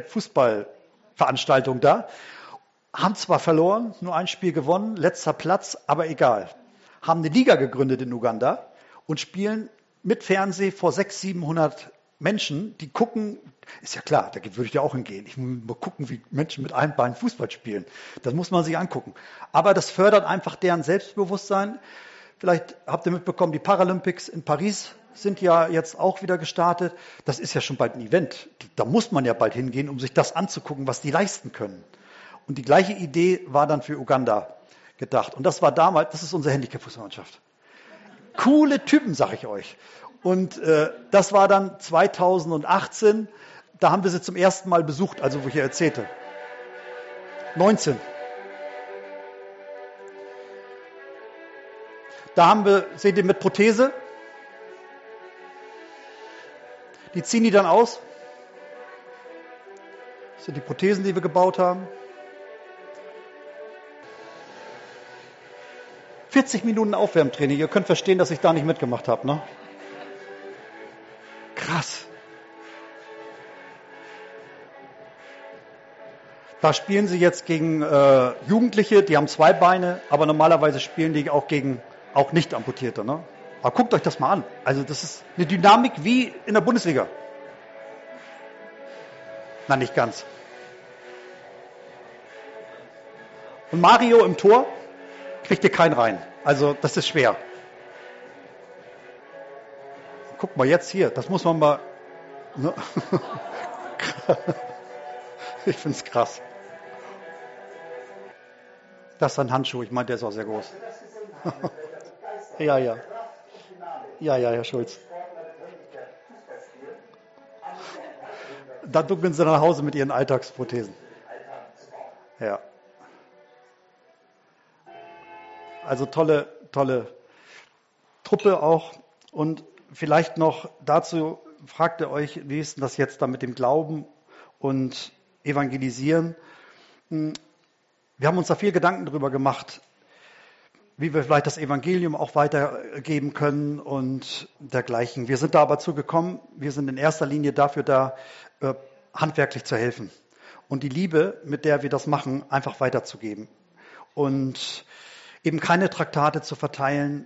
Handicap-Fußball-Veranstaltung da. Haben zwar verloren, nur ein Spiel gewonnen, letzter Platz, aber egal. Haben eine Liga gegründet in Uganda und spielen mit Fernseh vor sechshundert, siebenhundert Menschen, die gucken, ist ja klar, da würde ich ja auch hingehen. Ich muss mal gucken, wie Menschen mit einem Bein Fußball spielen. Das muss man sich angucken. Aber das fördert einfach deren Selbstbewusstsein. Vielleicht habt ihr mitbekommen, die Paralympics in Paris sind ja jetzt auch wieder gestartet. Das ist ja schon bald ein Event. Da muss man ja bald hingehen, um sich das anzugucken, was die leisten können. Und die gleiche Idee war dann für Uganda gedacht. Und das war damals, das ist unsere Handicap-Fußballmannschaft. Coole Typen, sag ich euch. Und äh, das war dann zweitausendachtzehn, da haben wir sie zum ersten Mal besucht, also wo ich ja erzählte. neunzehn. Da haben wir, seht ihr, mit Prothese. Die ziehen die dann aus. Das sind die Prothesen, die wir gebaut haben. vierzig Minuten Aufwärmtraining. Ihr könnt verstehen, dass ich da nicht mitgemacht habe, ne? Krass. Da spielen sie jetzt gegen äh, Jugendliche, die haben zwei Beine, aber normalerweise spielen die auch gegen auch nicht Amputierte, ne? Aber guckt euch das mal an. Also das ist eine Dynamik wie in der Bundesliga. Na, nicht ganz. Und Mario im Tor kriegt ihr keinen rein. Also das ist schwer. Guck mal jetzt hier, das muss man mal... Ne? Ich finde es krass. Das ist ein Handschuh, ich meine, der ist auch sehr groß. Ja, ja. Ja, ja, Herr Schulz. Dann ducken sie nach Hause mit ihren Alltagsprothesen. Ja. Also tolle, tolle Truppe auch. Und vielleicht noch dazu fragt ihr euch, wie ist denn das jetzt da mit dem Glauben und Evangelisieren? Wir haben uns da viel Gedanken drüber gemacht, wie wir vielleicht das Evangelium auch weitergeben können und dergleichen. Wir sind da aber zugekommen, wir sind in erster Linie dafür da, äh, handwerklich zu helfen und die Liebe, mit der wir das machen, einfach weiterzugeben und eben keine Traktate zu verteilen.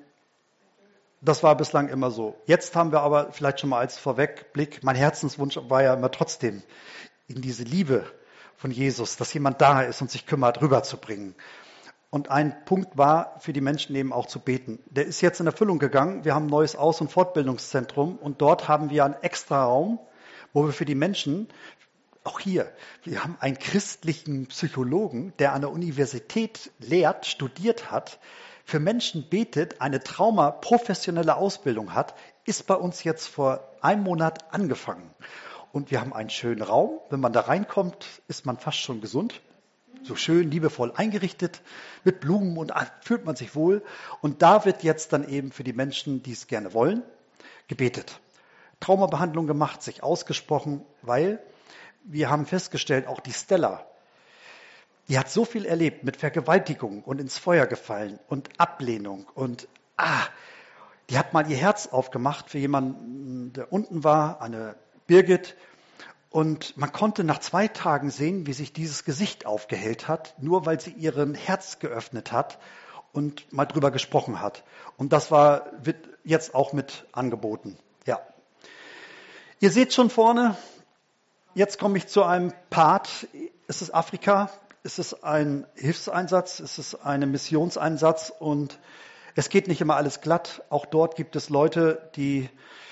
Das war bislang immer so. Jetzt haben wir aber vielleicht schon mal als Vorwegblick, mein Herzenswunsch war ja immer trotzdem, in diese Liebe von Jesus, dass jemand da ist und sich kümmert, rüberzubringen. Und ein Punkt war, für die Menschen eben auch zu beten. Der ist jetzt in Erfüllung gegangen. Wir haben ein neues Aus- und Fortbildungszentrum und dort haben wir einen extra Raum, wo wir für die Menschen, auch hier, wir haben einen christlichen Psychologen, der an der Universität lehrt, studiert hat, für Menschen betet, eine Trauma-professionelle Ausbildung hat, ist bei uns jetzt vor einem Monat angefangen. Und wir haben einen schönen Raum. Wenn man da reinkommt, ist man fast schon gesund. So schön liebevoll eingerichtet, mit Blumen und fühlt man sich wohl. Und da wird jetzt dann eben für die Menschen, die es gerne wollen, gebetet. Traumabehandlung gemacht, sich ausgesprochen, weil wir haben festgestellt, auch die Stella, die hat so viel erlebt mit Vergewaltigung und ins Feuer gefallen und Ablehnung. Und ah, die hat mal ihr Herz aufgemacht für jemanden, der unten war, eine Birgit. Und man konnte nach zwei Tagen sehen, wie sich dieses Gesicht aufgehellt hat, nur weil sie ihren Herz geöffnet hat und mal drüber gesprochen hat. Und das war, wird jetzt auch mit angeboten. Ja. Ihr seht schon vorne, jetzt komme ich zu einem Part. Es ist Afrika, es ist ein Hilfseinsatz, es ist ein Missionseinsatz und es geht nicht immer alles glatt. Auch dort gibt es Leute, die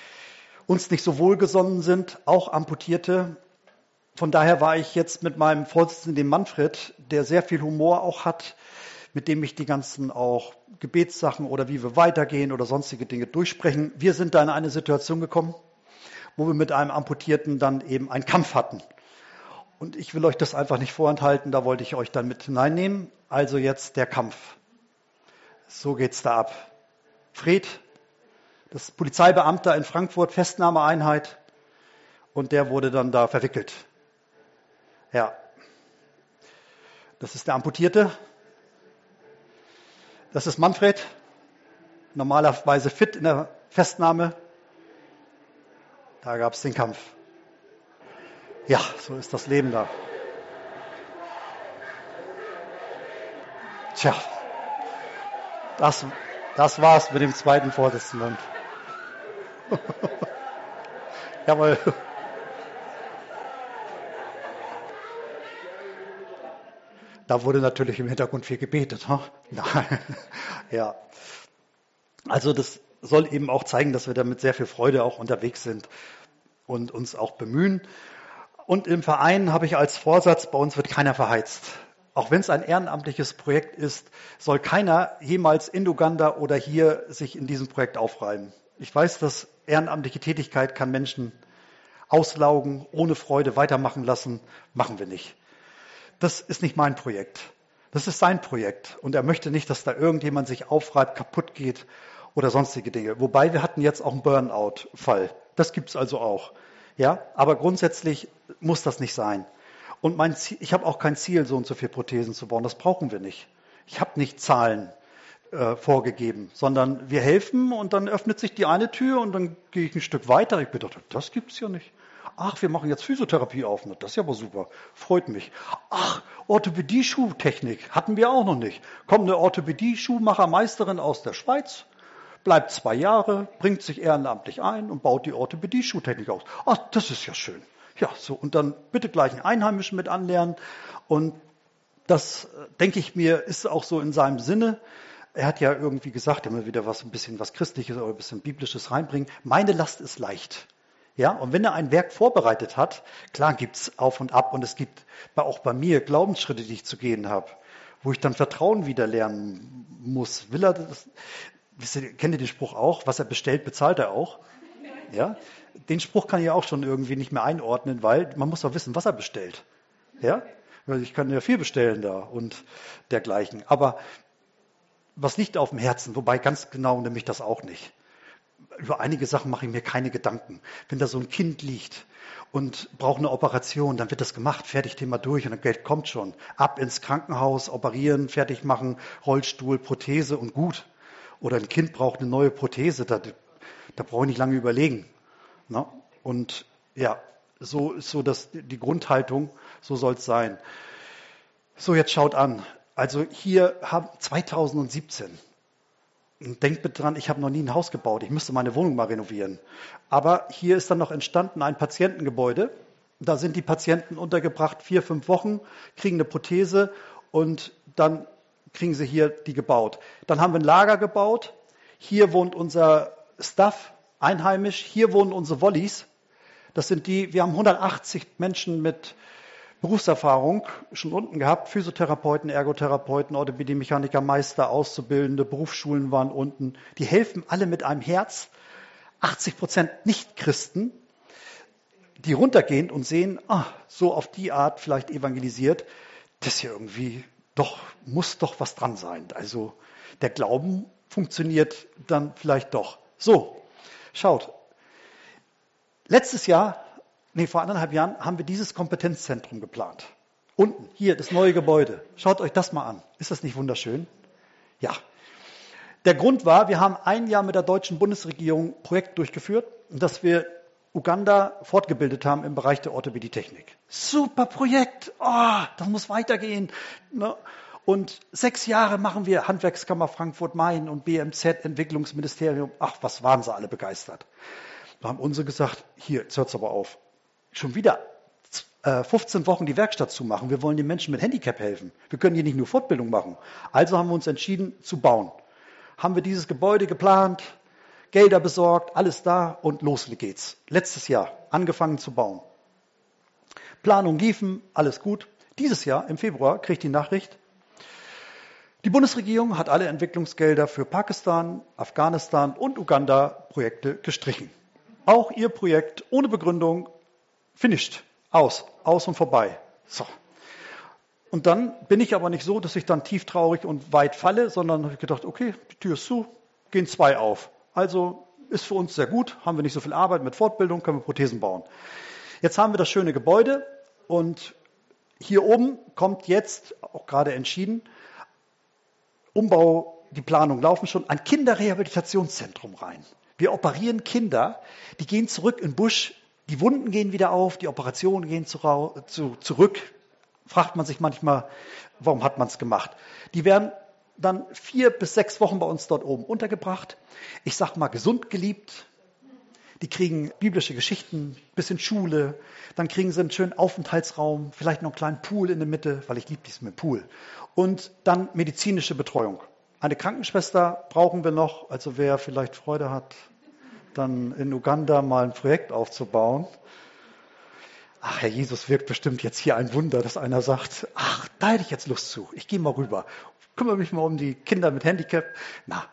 uns nicht so wohlgesonnen sind, auch Amputierte. Von daher war ich jetzt mit meinem Vorsitzenden, dem Manfred, der sehr viel Humor auch hat, mit dem ich die ganzen auch Gebetssachen oder wie wir weitergehen oder sonstige Dinge durchsprechen. Wir sind da in eine Situation gekommen, wo wir mit einem Amputierten dann eben einen Kampf hatten. Und ich will euch das einfach nicht vorenthalten, da wollte ich euch dann mit hineinnehmen. Also jetzt der Kampf. So geht's da ab. Fred, das Polizeibeamter in Frankfurt, Festnahmeeinheit, und der wurde dann da verwickelt. Ja, das ist der Amputierte. Das ist Manfred, normalerweise fit in der Festnahme. Da gab es den Kampf. Ja, so ist das Leben da. Tja, das, das war's mit dem zweiten Vorsitzenden. Jawohl. Da wurde natürlich im Hintergrund viel gebetet. Hm? Nein. Ja. Also das soll eben auch zeigen, dass wir da mit sehr viel Freude auch unterwegs sind und uns auch bemühen. Und im Verein habe ich als Vorsatz, bei uns wird keiner verheizt. auch wenn es ein ehrenamtliches Projekt ist, soll keiner jemals in Uganda oder hier sich in diesem Projekt aufreiben. Ich weiß, dass ehrenamtliche Tätigkeit kann Menschen auslaugen, ohne Freude weitermachen lassen. Machen wir nicht. Das ist nicht mein Projekt. Das ist sein Projekt. Und er möchte nicht, dass da irgendjemand sich aufreibt, kaputt geht oder sonstige Dinge. Wobei wir hatten jetzt auch einen Burnout-Fall. Das gibt es also auch. Ja, aber grundsätzlich muss das nicht sein. Und mein Ziel, ich habe auch kein Ziel, so und so viele Prothesen zu bauen. Das brauchen wir nicht. Ich habe nicht Zahlen äh, vorgegeben, sondern wir helfen und dann öffnet sich die eine Tür und dann gehe ich ein Stück weiter. Ich dachte, das gibt's ja nicht. Ach, wir machen jetzt Physiotherapie auf. Das ist ja aber super. Freut mich. Ach, Orthopädie-Schuhtechnik hatten wir auch noch nicht. Kommt eine Orthopädie-Schuhmachermeisterin aus der Schweiz, bleibt zwei Jahre, bringt sich ehrenamtlich ein und baut die Orthopädie-Schuhtechnik aus. Ach, das ist ja schön. Ja, so. Und dann bitte gleich einen Einheimischen mit anlernen. Und das, denke ich mir, ist auch so in seinem Sinne. Er hat ja irgendwie gesagt, er will wieder was, ein bisschen was Christliches oder ein bisschen Biblisches reinbringen. Meine Last ist leicht. Ja, und wenn er ein Werk vorbereitet hat, klar gibt's auf und ab und es gibt auch bei mir Glaubensschritte, die ich zu gehen habe, wo ich dann Vertrauen wieder lernen muss. Will er das? Wisst ihr, kennt ihr den Spruch auch? Was er bestellt, bezahlt er auch. Ja, den Spruch kann ich auch schon irgendwie nicht mehr einordnen, weil man muss doch wissen, was er bestellt. Ja, weil ich kann ja viel bestellen da und dergleichen. Aber was liegt auf dem Herzen? Wobei ganz genau nehme ich das auch nicht. Über einige Sachen mache ich mir keine Gedanken. Wenn da so ein Kind liegt und braucht eine Operation, dann wird das gemacht, fertig, Thema durch und das Geld kommt schon. Ab ins Krankenhaus, operieren, fertig machen, Rollstuhl, Prothese und gut. Oder ein Kind braucht eine neue Prothese, da, da brauche ich nicht lange überlegen. Ne? Und ja, so ist so das, die Grundhaltung, so soll es sein. So, jetzt schaut an. Also hier haben zweitausendsiebzehn. Denkt bitte dran, ich habe noch nie ein Haus gebaut. Ich müsste meine Wohnung mal renovieren. Aber hier ist dann noch entstanden ein Patientengebäude. Da sind die Patienten untergebracht, vier, fünf Wochen, kriegen eine Prothese und dann kriegen sie hier die gebaut. Dann haben wir ein Lager gebaut. Hier wohnt unser Staff, einheimisch. Hier wohnen unsere Wollis. Das sind die, wir haben hundertachtzig Menschen mit Berufserfahrung schon unten gehabt, Physiotherapeuten, Ergotherapeuten, Orthopädie-Mechaniker, Meister, Auszubildende, Berufsschulen waren unten. Die helfen alle mit einem Herz. achtzig Prozent Nicht-Christen, die runtergehen und sehen, ah, so auf die Art vielleicht evangelisiert, das ist ja irgendwie, doch, muss doch was dran sein. Also der Glauben funktioniert dann vielleicht doch. So, schaut. Letztes Jahr Nee, vor anderthalb Jahren haben wir dieses Kompetenzzentrum geplant. Unten, hier, das neue Gebäude. Schaut euch das mal an. Ist das nicht wunderschön? Ja. Der Grund war, wir haben ein Jahr mit der deutschen Bundesregierung ein Projekt durchgeführt, dass wir Uganda fortgebildet haben im Bereich der Orthopädie-Technik. Super Projekt. Oh, das muss weitergehen. Und sechs Jahre machen wir Handwerkskammer Frankfurt-Main und B M Z, Entwicklungsministerium. Ach, was waren sie alle begeistert. Da haben unsere gesagt, hier, jetzt hört's aber auf. Schon wieder äh, fünfzehn Wochen die Werkstatt zu machen. Wir wollen den Menschen mit Handicap helfen. Wir können hier nicht nur Fortbildung machen. Also haben wir uns entschieden zu bauen. Haben wir dieses Gebäude geplant, Gelder besorgt, alles da und los geht's. Letztes Jahr angefangen zu bauen. Planung liefen, alles gut. Dieses Jahr im Februar kriege ich die Nachricht, die Bundesregierung hat alle Entwicklungsgelder für Pakistan, Afghanistan und Uganda Projekte gestrichen. Auch ihr Projekt ohne Begründung finished, aus, aus und vorbei. So. Und dann bin ich aber nicht so, dass ich dann tief traurig und weit falle, sondern habe ich gedacht, okay, die Tür ist zu, gehen zwei auf. Also ist für uns sehr gut, haben wir nicht so viel Arbeit mit Fortbildung, können wir Prothesen bauen. Jetzt haben wir das schöne Gebäude und hier oben kommt jetzt, auch gerade entschieden, Umbau, die Planungen laufen schon, ein Kinderrehabilitationszentrum rein. Wir operieren Kinder, die gehen zurück in den Busch, die Wunden gehen wieder auf, die Operationen gehen zu, zu, zurück. Fragt man sich manchmal, warum hat man es gemacht? Die werden dann vier bis sechs Wochen bei uns dort oben untergebracht. Ich sag mal gesund geliebt. Die kriegen biblische Geschichten, bisschen Schule, dann kriegen sie einen schönen Aufenthaltsraum, vielleicht noch einen kleinen Pool in der Mitte, weil ich liebe dies mit Pool. Und dann medizinische Betreuung. Eine Krankenschwester brauchen wir noch, also wer vielleicht Freude hat, dann in Uganda mal ein Projekt aufzubauen. ach, Herr Jesus wirkt bestimmt jetzt hier ein Wunder, dass einer sagt, ach, da hätte ich jetzt Lust zu, ich gehe mal rüber, kümmere mich mal um die Kinder mit Handicap. Na,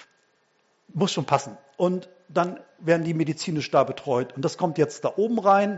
muss schon passen. Und dann werden die medizinisch da betreut. Und das kommt jetzt da oben rein.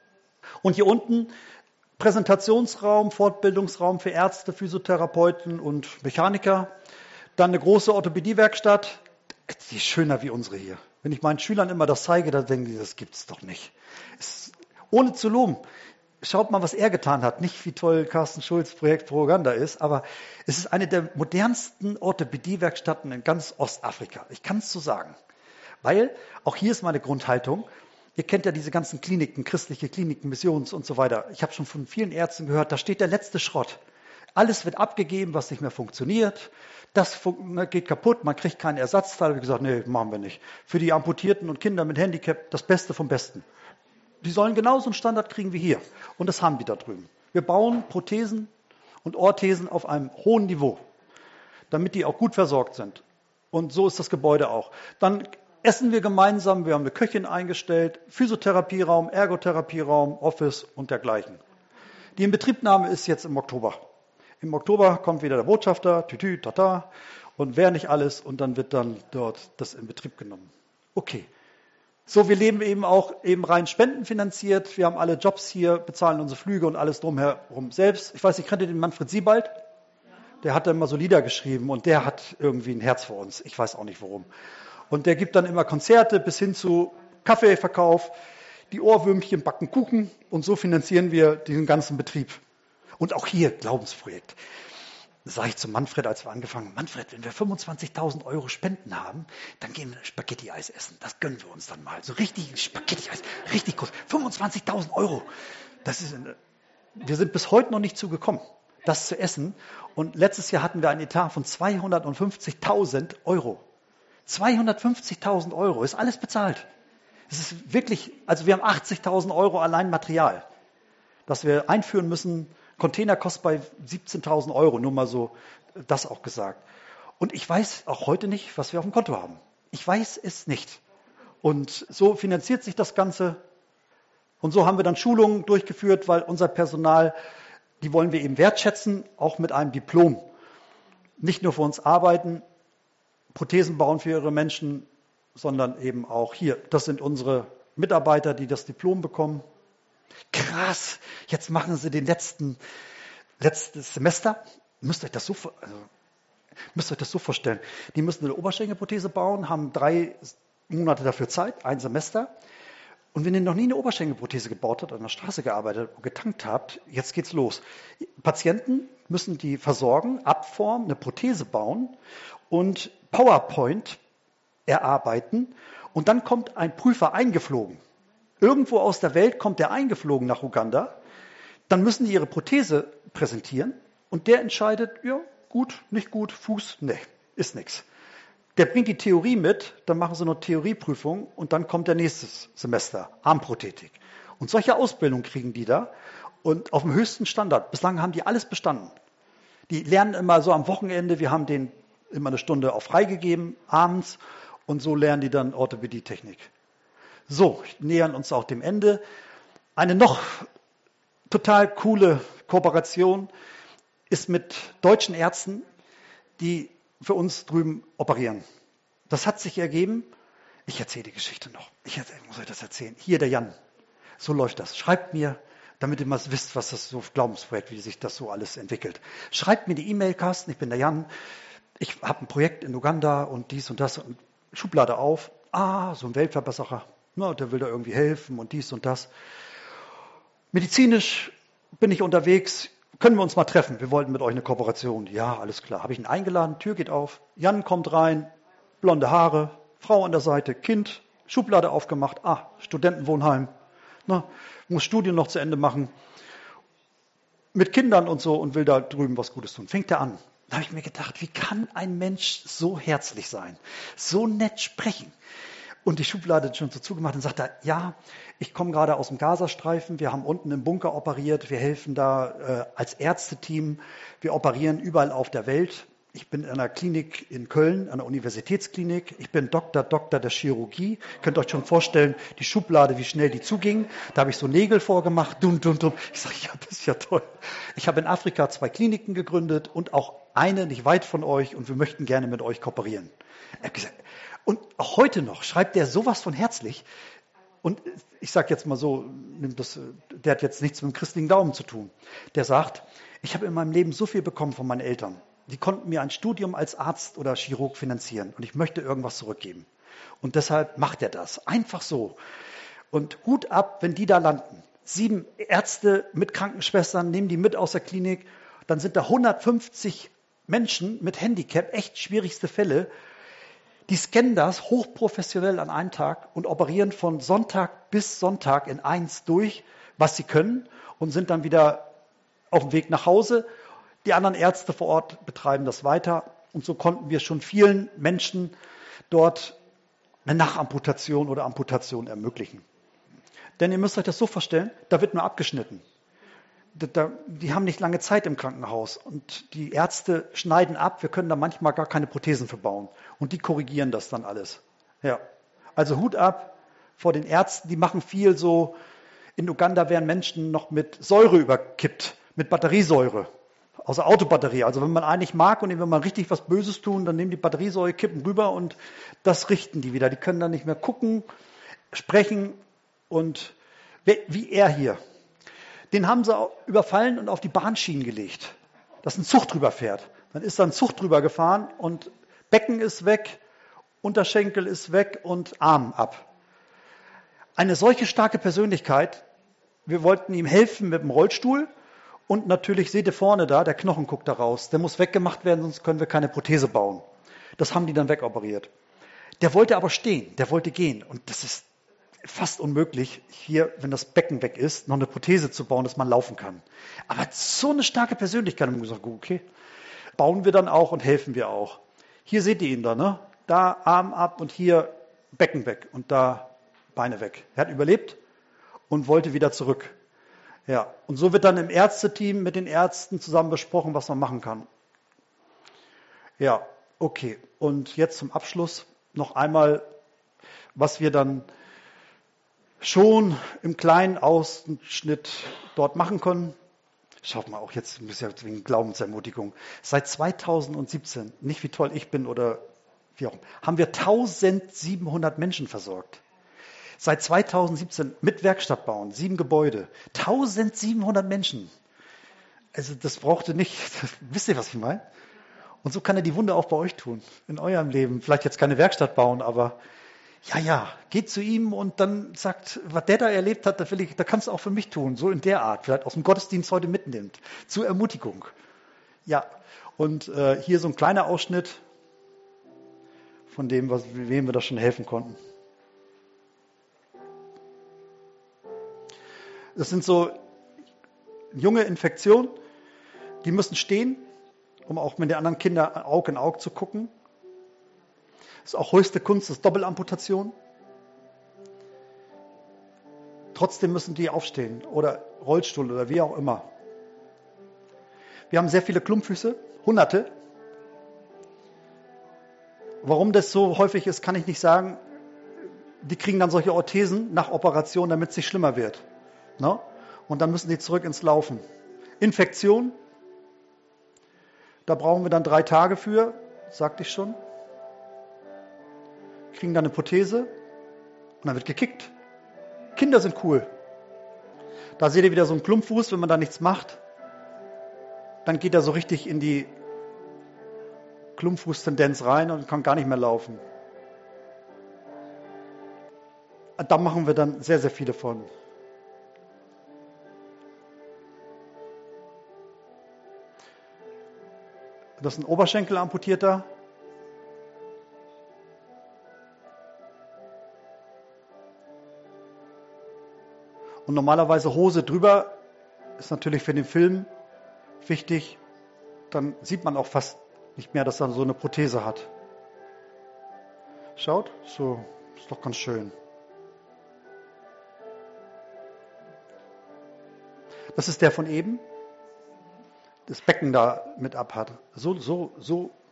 Und hier unten Präsentationsraum, Fortbildungsraum für Ärzte, Physiotherapeuten und Mechaniker. Dann eine große Orthopädiewerkstatt. Die ist schöner wie unsere hier. Wenn ich meinen Schülern immer das zeige, dann denken die, das gibt's doch nicht. Es, ohne zu loben. Schaut mal, was er getan hat. Nicht, wie toll Carsten Schulz Projekt Propaganda ist, aber es ist eine der modernsten Orthopädiewerkstätten in ganz Ostafrika. Ich kann es so sagen. Weil, auch hier ist meine Grundhaltung, ihr kennt ja diese ganzen Kliniken, christliche Kliniken, Missions und so weiter. Ich habe schon von vielen Ärzten gehört, da steht der letzte Schrott. Alles wird abgegeben, was nicht mehr funktioniert. Das geht kaputt, man kriegt keinen Ersatzteil. Wie gesagt, nee, machen wir nicht. Für die Amputierten und Kinder mit Handicap das Beste vom Besten. Die sollen genauso einen Standard kriegen wie hier. Und das haben die da drüben. Wir bauen Prothesen und Orthesen auf einem hohen Niveau, damit die auch gut versorgt sind. Und so ist das Gebäude auch. Dann essen wir gemeinsam, wir haben eine Köchin eingestellt, Physiotherapieraum, Ergotherapieraum, Office und dergleichen. Die Inbetriebnahme ist jetzt im Oktober. Im Oktober kommt wieder der Botschafter, tütü, tata, und wer nicht alles, und dann wird dann dort das in Betrieb genommen. Okay. So, wir leben eben auch eben rein spendenfinanziert. Wir haben alle Jobs hier, bezahlen unsere Flüge und alles drumherum selbst. Ich weiß, ich kannte den Manfred Siebald. Der hat dann immer so Lieder geschrieben und der hat irgendwie ein Herz für uns. Ich weiß auch nicht warum. Und der gibt dann immer Konzerte bis hin zu Kaffeeverkauf. Die Ohrwürmchen backen Kuchen und so finanzieren wir diesen ganzen Betrieb. Und auch hier Glaubensprojekt. Das sage ich zu Manfred, als wir angefangen haben, Manfred, wenn wir fünfundzwanzigtausend Euro Spenden haben, dann gehen wir Spaghetti-Eis essen. Das gönnen wir uns dann mal. So richtig Spaghetti-Eis, richtig groß. fünfundzwanzigtausend Euro. Das ist, wir sind bis heute noch nicht zugekommen, das zu essen. Und letztes Jahr hatten wir einen Etat von zweihundertfünfzigtausend Euro. zweihundertfünfzigtausend Euro, ist alles bezahlt. Es ist wirklich, also wir haben achtzigtausend Euro allein Material, das wir einführen müssen. Container kostet bei siebzehntausend Euro, nur mal so das auch gesagt. Und ich weiß auch heute nicht, was wir auf dem Konto haben. Ich weiß es nicht. Und so finanziert sich das Ganze. Und so haben wir dann Schulungen durchgeführt, weil unser Personal, die wollen wir eben wertschätzen, auch mit einem Diplom. Nicht nur für uns arbeiten, Prothesen bauen für ihre Menschen, sondern eben auch hier. Das sind unsere Mitarbeiter, die das Diplom bekommen. Krass, jetzt machen sie den letzten letztes Semester. Müsst euch das so, also, müsst euch das so vorstellen. Die müssen eine Oberschenkelprothese bauen, haben drei Monate dafür Zeit, ein Semester. Und wenn ihr noch nie eine Oberschenkelprothese gebaut habt, an der Straße gearbeitet und getankt habt, jetzt geht's los. Patienten müssen die versorgen, abformen, eine Prothese bauen und PowerPoint erarbeiten. Und dann kommt ein Prüfer eingeflogen. Irgendwo aus der Welt kommt der eingeflogen nach Uganda. Dann müssen die ihre Prothese präsentieren. Und der entscheidet, ja, gut, nicht gut, Fuß, nee, ist nichts. Der bringt die Theorie mit, dann machen sie noch Theorieprüfung und dann kommt der nächste Semester, Armprothetik. Und solche Ausbildung kriegen die da und auf dem höchsten Standard. Bislang haben die alles bestanden. Die lernen immer so am Wochenende, wir haben denen immer eine Stunde auch freigegeben, abends, und so lernen die dann Orthopädietechnik. So, nähern uns auch dem Ende. Eine noch total coole Kooperation ist mit deutschen Ärzten, die für uns drüben operieren. Das hat sich ergeben. Ich erzähle die Geschichte noch. Ich, erzähl, ich muss euch das erzählen. Hier der Jan. So läuft das. Schreibt mir, damit ihr mal wisst, was das so Glaubensprojekt, wie sich das so alles entwickelt. Schreibt mir die E-Mail, Carsten, ich bin der Jan. Ich habe ein Projekt in Uganda und dies und das und Schublade auf. Ah, so ein Weltverbesserer. Na, der will da irgendwie helfen und dies und das. Medizinisch bin ich unterwegs. Können wir uns mal treffen? Wir wollten mit euch eine Kooperation. Ja, alles klar. Habe ich ihn eingeladen, Tür geht auf. Jan kommt rein, blonde Haare, Frau an der Seite, Kind, Schublade aufgemacht. Ah, Studentenwohnheim. Na, muss Studien noch zu Ende machen. Mit Kindern und so und will da drüben was Gutes tun. Fängt er an. Da habe ich mir gedacht, wie kann ein Mensch so herzlich sein? So nett sprechen? Und die Schublade hat schon so zugemacht und sagt er, ja, ich komme gerade aus dem Gazastreifen, wir haben unten im Bunker operiert, wir helfen da äh, als Ärzteteam, wir operieren überall auf der Welt Ich bin in einer Klinik in Köln, einer Universitätsklinik. Ich bin Doktor, Doktor der Chirurgie. Ihr könnt euch schon vorstellen, die Schublade, wie schnell die zuging. Da habe ich so Nägel vorgemacht. Dum, dum, dum. Ich sage, ja, das ist ja toll. Ich habe in Afrika zwei Kliniken gegründet und auch eine nicht weit von euch und wir möchten gerne mit euch kooperieren. Er hat gesagt, und auch heute noch schreibt der sowas von herzlich. Und ich sage jetzt mal so, das, der hat jetzt nichts mit dem christlichen Glauben zu tun. Der sagt, ich habe in meinem Leben so viel bekommen von meinen Eltern. Die konnten mir ein Studium als Arzt oder Chirurg finanzieren und ich möchte irgendwas zurückgeben. Und deshalb macht er das. Einfach so. Und Hut ab, wenn die da landen. Sieben Ärzte mit Krankenschwestern nehmen die mit aus der Klinik. Dann sind da hundertfünfzig Menschen mit Handicap, echt schwierigste Fälle. Die scannen das hochprofessionell an einem Tag und operieren von Sonntag bis Sonntag in eins durch, was sie können und sind dann wieder auf dem Weg nach Hause. Die anderen Ärzte vor Ort betreiben das weiter. Und so konnten wir schon vielen Menschen dort eine Nachamputation oder Amputation ermöglichen. Denn ihr müsst euch das so vorstellen, da wird nur abgeschnitten. Die haben nicht lange Zeit im Krankenhaus und die Ärzte schneiden ab. Wir können da manchmal gar keine Prothesen für bauen. Und die korrigieren das dann alles. Ja. Also Hut ab vor den Ärzten, die machen viel so. In Uganda werden Menschen noch mit Säure überkippt, mit Batteriesäure. Aus der Autobatterie. Also wenn man eigentlich mag und wenn man richtig was Böses tun, dann nehmen die Batteriesäure, kippen rüber und das richten die wieder. Die können dann nicht mehr gucken, sprechen und wie er hier. Den haben sie überfallen und auf die Bahnschienen gelegt, dass ein Zug drüber fährt. Dann ist da ein Zug drüber gefahren und Becken ist weg, Unterschenkel ist weg und Arm ab. Eine solche starke Persönlichkeit, wir wollten ihm helfen mit dem Rollstuhl. Und natürlich seht ihr vorne da, der Knochen guckt da raus. Der muss weggemacht werden, sonst können wir keine Prothese bauen. Das haben die dann wegoperiert. Der wollte aber stehen, der wollte gehen. Und das ist fast unmöglich, hier, wenn das Becken weg ist, noch eine Prothese zu bauen, dass man laufen kann. Aber so eine starke Persönlichkeit, haben wir gesagt, okay, bauen wir dann auch und helfen wir auch. Hier seht ihr ihn da, ne? Da Arm ab und hier Becken weg und da Beine weg. Er hat überlebt und wollte wieder zurück. Ja, und so wird dann im Ärzteteam mit den Ärzten zusammen besprochen, was man machen kann. Ja, okay. Und jetzt zum Abschluss noch einmal, was wir dann schon im kleinen Ausschnitt dort machen können. Schaut mal, auch jetzt ein bisschen wegen Glaubensermutigung. Seit zweitausendsiebzehn, nicht wie toll ich bin oder wie auch, haben wir eintausendsiebenhundert Menschen versorgt. Seit zweitausendsiebzehn mit Werkstatt bauen, sieben Gebäude, eintausendsiebenhundert Menschen. Also das brauchte nicht, wisst ihr, was ich meine? Und so kann er die Wunder auch bei euch tun, in eurem Leben. Vielleicht jetzt keine Werkstatt bauen, aber ja, ja, geht zu ihm und dann sagt, was der da erlebt hat, da will ich, da kannst du auch für mich tun, so in der Art, vielleicht aus dem Gottesdienst heute mitnimmt, zur Ermutigung. Ja, und äh, hier so ein kleiner Ausschnitt von dem, was, wem wir da schon helfen konnten. Das sind so junge Infektionen, die müssen stehen, um auch mit den anderen Kindern Auge in Auge zu gucken. Das ist auch höchste Kunst, das ist Doppelamputation. Trotzdem müssen die aufstehen oder Rollstuhl oder wie auch immer. Wir haben sehr viele Klumpfüße, Hunderte. Warum das so häufig ist, kann ich nicht sagen. Die kriegen dann solche Orthesen nach Operation, damit es nicht schlimmer wird. No? Und dann müssen die zurück ins Laufen. Infektion, da brauchen wir dann drei Tage für, sagte ich schon. Kriegen dann eine Prothese und dann wird gekickt. Kinder sind cool. Da seht ihr wieder so einen Klumpfuß, wenn man da nichts macht. Dann geht er so richtig in die Klumpfuß-Tendenz rein und kann gar nicht mehr laufen. Da machen wir dann sehr, sehr viele von. Das ist ein Oberschenkelamputierter. Und normalerweise Hose drüber ist natürlich für den Film wichtig. Dann sieht man auch fast nicht mehr, dass er so eine Prothese hat. Schaut, so ist doch ganz schön. Das ist der von eben. Das Becken da mit abhat. So, so, so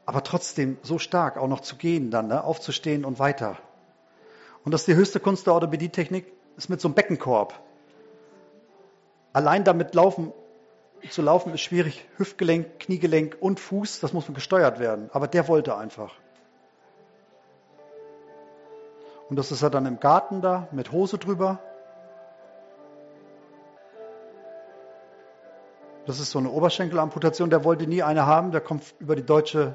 Aber trotzdem so stark auch noch zu gehen dann, ne? Aufzustehen und weiter. Und das ist die höchste Kunst der Orthopädie-Technik, ist mit so einem Beckenkorb. Allein damit laufen, zu laufen ist schwierig. Hüftgelenk, Kniegelenk und Fuß, das muss gesteuert werden. Aber der wollte einfach. Und das ist er dann im Garten da, mit Hose drüber. Das ist so eine Oberschenkelamputation. Der wollte nie eine haben. Der kommt über die deutsche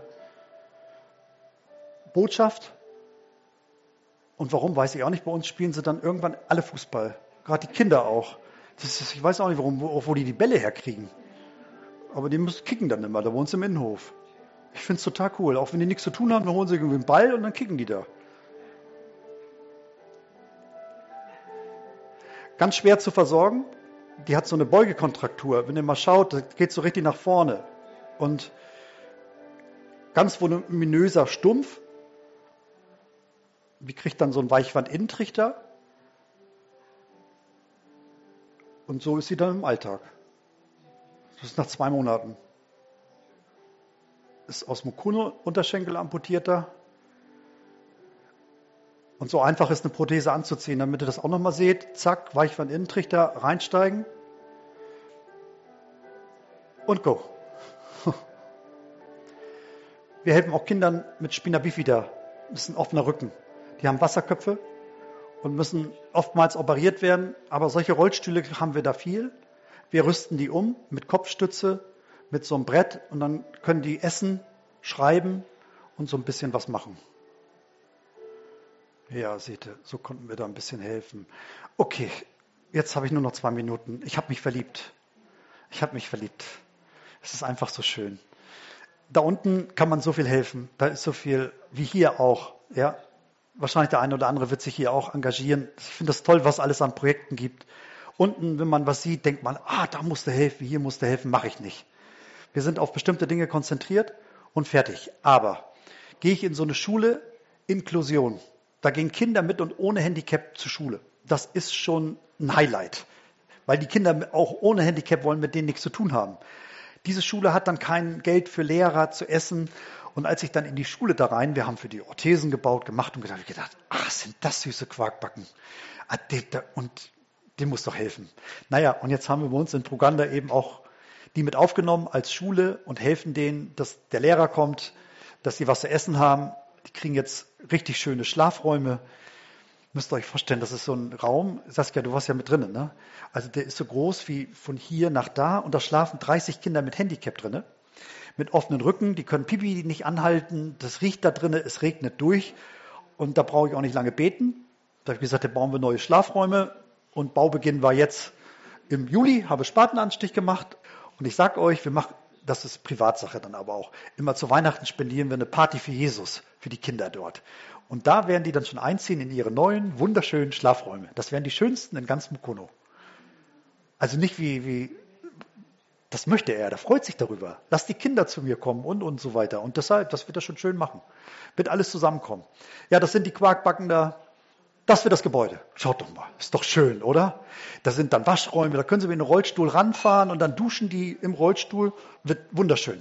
Botschaft. Und warum, weiß ich auch nicht. Bei uns spielen sie dann irgendwann alle Fußball. Gerade die Kinder auch. Das ist, ich weiß auch nicht, warum, wo, wo die die Bälle herkriegen. Aber die müssen kicken dann immer. Da wohnen sie im Innenhof. Ich finde es total cool. Auch wenn die nichts zu tun haben, dann holen sie irgendwie einen Ball und dann kicken die da. Ganz schwer zu versorgen. Die hat so eine Beugekontraktur. Wenn ihr mal schaut, das geht so richtig nach vorne. Und ganz voluminöser Stumpf. Die kriegt dann so einen Weichwand-Innentrichter. Und so ist sie dann im Alltag. Das ist nach zwei Monaten. Ist aus Mukono Unterschenkel amputierter. Und so einfach ist eine Prothese anzuziehen, damit ihr das auch nochmal seht. Zack, Weichwand-Innentrichter, reinsteigen. Und go. Wir helfen auch Kindern mit Spina bifida. Das ist ein offener Rücken. Die haben Wasserköpfe und müssen oftmals operiert werden. Aber solche Rollstühle haben wir da viel. Wir rüsten die um mit Kopfstütze, mit so einem Brett. Und dann können die essen, schreiben und so ein bisschen was machen. Ja, seht ihr, so konnten wir da ein bisschen helfen. Okay, jetzt habe ich nur noch zwei Minuten. Ich habe mich verliebt. Ich habe mich verliebt. Es ist einfach so schön. Da unten kann man so viel helfen. Da ist so viel, wie hier auch. Ja, wahrscheinlich der eine oder andere wird sich hier auch engagieren. Ich finde das toll, was alles an Projekten gibt. Unten, wenn man was sieht, denkt man, ah, da musst du helfen, hier musst du helfen, mache ich nicht. Wir sind auf bestimmte Dinge konzentriert und fertig. Aber gehe ich in so eine Schule, Inklusion. Da gehen Kinder mit und ohne Handicap zur Schule. Das ist schon ein Highlight, weil die Kinder auch ohne Handicap wollen mit denen nichts zu tun haben. Diese Schule hat dann kein Geld für Lehrer zu essen. Und als ich dann in die Schule da rein, wir haben für die Orthesen gebaut, gemacht und gedacht, ich gedacht, ach, sind das süße Quarkbacken. Und dem muss doch helfen. Naja, und jetzt haben wir bei uns in Pruganda eben auch die mit aufgenommen als Schule und helfen denen, dass der Lehrer kommt, dass sie was zu essen haben. Die kriegen jetzt richtig schöne Schlafräume. Müsst ihr euch vorstellen, das ist so ein Raum, Saskia, du warst ja mit drinnen, ne? Also der ist so groß wie von hier nach da und da schlafen dreißig Kinder mit Handicap drinne, mit offenen Rücken, die können Pipi nicht anhalten, das riecht da drinne, es regnet durch und da brauche ich auch nicht lange beten. Da habe ich gesagt, da bauen wir neue Schlafräume und Baubeginn war jetzt im Juli, habe Spatenanstich gemacht und ich sage euch, wir machen, das ist Privatsache dann aber auch, immer zu Weihnachten spendieren wir eine Party für Jesus, für die Kinder dort. Und da werden die dann schon einziehen in ihre neuen, wunderschönen Schlafräume. Das wären die schönsten in ganz Mukono. Also nicht wie, wie, das möchte er, der freut sich darüber. Lass die Kinder zu mir kommen und, und so weiter. Und deshalb, das wird er schon schön machen. Wird alles zusammenkommen. Ja, das sind die Quarkbacken da. Das wird das Gebäude. Schaut doch mal, ist doch schön, oder? Da sind dann Waschräume, da können Sie mit einem Rollstuhl ranfahren und dann duschen die im Rollstuhl. Wird wunderschön.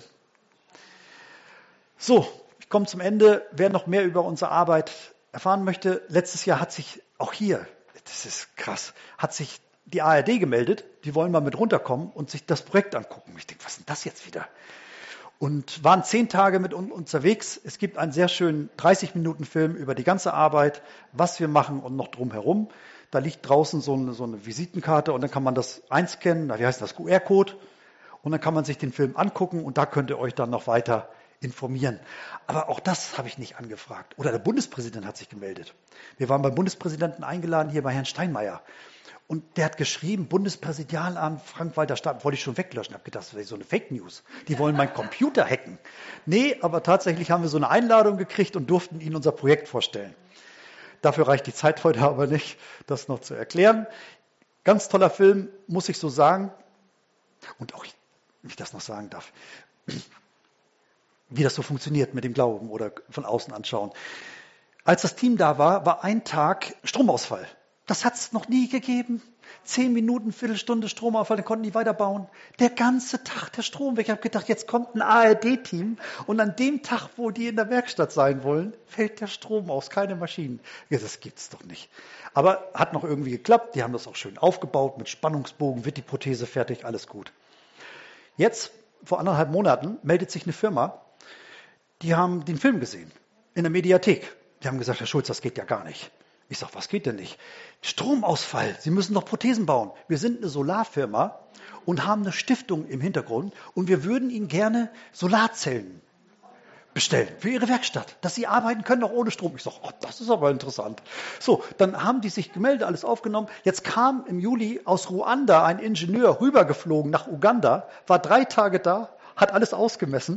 So, ich komme zum Ende. Wer noch mehr über unsere Arbeit erfahren möchte, letztes Jahr hat sich auch hier, das ist krass, hat sich die A R D gemeldet. Die wollen mal mit runterkommen und sich das Projekt angucken. Ich denke, was ist denn das jetzt wieder? Und waren zehn Tage mit uns unterwegs. Es gibt einen sehr schönen dreißig Minuten Film über die ganze Arbeit, was wir machen und noch drumherum. Da liegt draußen so eine, so eine Visitenkarte und dann kann man das einscannen, wie heißt das, Q R-Code. Und dann kann man sich den Film angucken und da könnt ihr euch dann noch weiter informieren. Aber auch das habe ich nicht angefragt. Oder der Bundespräsident hat sich gemeldet. Wir waren beim Bundespräsidenten eingeladen, hier bei Herrn Steinmeier. Und der hat geschrieben, Bundespräsidialamt Frank-Walter Steinmeier, wollte ich schon weglöschen. Ich habe gedacht, das wäre so eine Fake News. Die wollen meinen Computer hacken. Nee, aber tatsächlich haben wir so eine Einladung gekriegt und durften Ihnen unser Projekt vorstellen. Dafür reicht die Zeit heute aber nicht, das noch zu erklären. Ganz toller Film, muss ich so sagen. Und auch, wenn ich das noch sagen darf, wie das so funktioniert mit dem Glauben oder von außen anschauen. Als das Team da war, war ein Tag Stromausfall. Das hat es noch nie gegeben. zehn Minuten, Viertelstunde Stromausfall, dann konnten die weiterbauen. Der ganze Tag der Strom weg. Ich habe gedacht, jetzt kommt ein A R D-Team und an dem Tag, wo die in der Werkstatt sein wollen, fällt der Strom aus, keine Maschinen. Ja, das gibt's doch nicht. Aber hat noch irgendwie geklappt. Die haben das auch schön aufgebaut mit Spannungsbogen, wird die Prothese fertig, alles gut. Jetzt, vor anderthalb Monaten, meldet sich eine Firma, die haben den Film gesehen in der Mediathek. Die haben gesagt, Herr Schulz, das geht ja gar nicht. Ich sage, was geht denn nicht? Stromausfall, Sie müssen doch Prothesen bauen. Wir sind eine Solarfirma und haben eine Stiftung im Hintergrund und wir würden Ihnen gerne Solarzellen bestellen für Ihre Werkstatt, dass Sie arbeiten können, auch ohne Strom. Ich sage, oh, das ist aber interessant. So, dann haben die sich gemeldet, alles aufgenommen. Jetzt kam im Juli aus Ruanda ein Ingenieur rübergeflogen nach Uganda, war drei Tage da, hat alles ausgemessen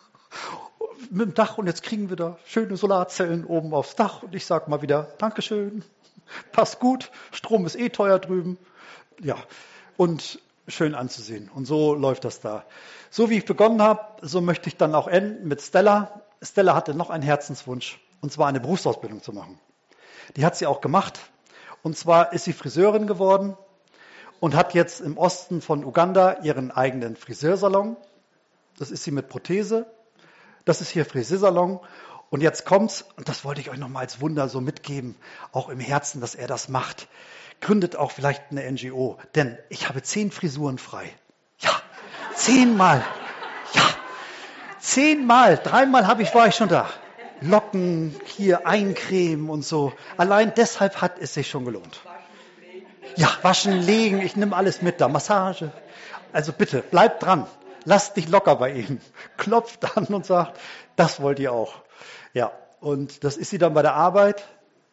mit dem Dach und jetzt kriegen wir da schöne Solarzellen oben aufs Dach und ich sage mal wieder, Dankeschön, passt gut, Strom ist eh teuer drüben, ja, und schön anzusehen. Und so läuft das da. So wie ich begonnen habe, so möchte ich dann auch enden mit Stella. Stella hatte noch einen Herzenswunsch, und zwar eine Berufsausbildung zu machen. Die hat sie auch gemacht, und zwar ist sie Friseurin geworden und hat jetzt im Osten von Uganda ihren eigenen Friseursalon. Das ist sie mit Prothese. Das ist hier Friseursalon. Und jetzt kommt's, und das wollte ich euch nochmal als Wunder so mitgeben, auch im Herzen, dass er das macht. Gründet auch vielleicht eine N G O, denn ich habe zehn Frisuren frei. Ja, zehnmal. Ja, zehnmal. Dreimal habe ich, war ich schon da. Locken, hier eincremen und so. Allein deshalb hat es sich schon gelohnt. Ja, waschen, legen, ich nehme alles mit da. Massage. Also bitte, bleibt dran. Lasst dich locker bei ihm. Klopft an und sagt, das wollt ihr auch. Ja, und das ist sie dann bei der Arbeit.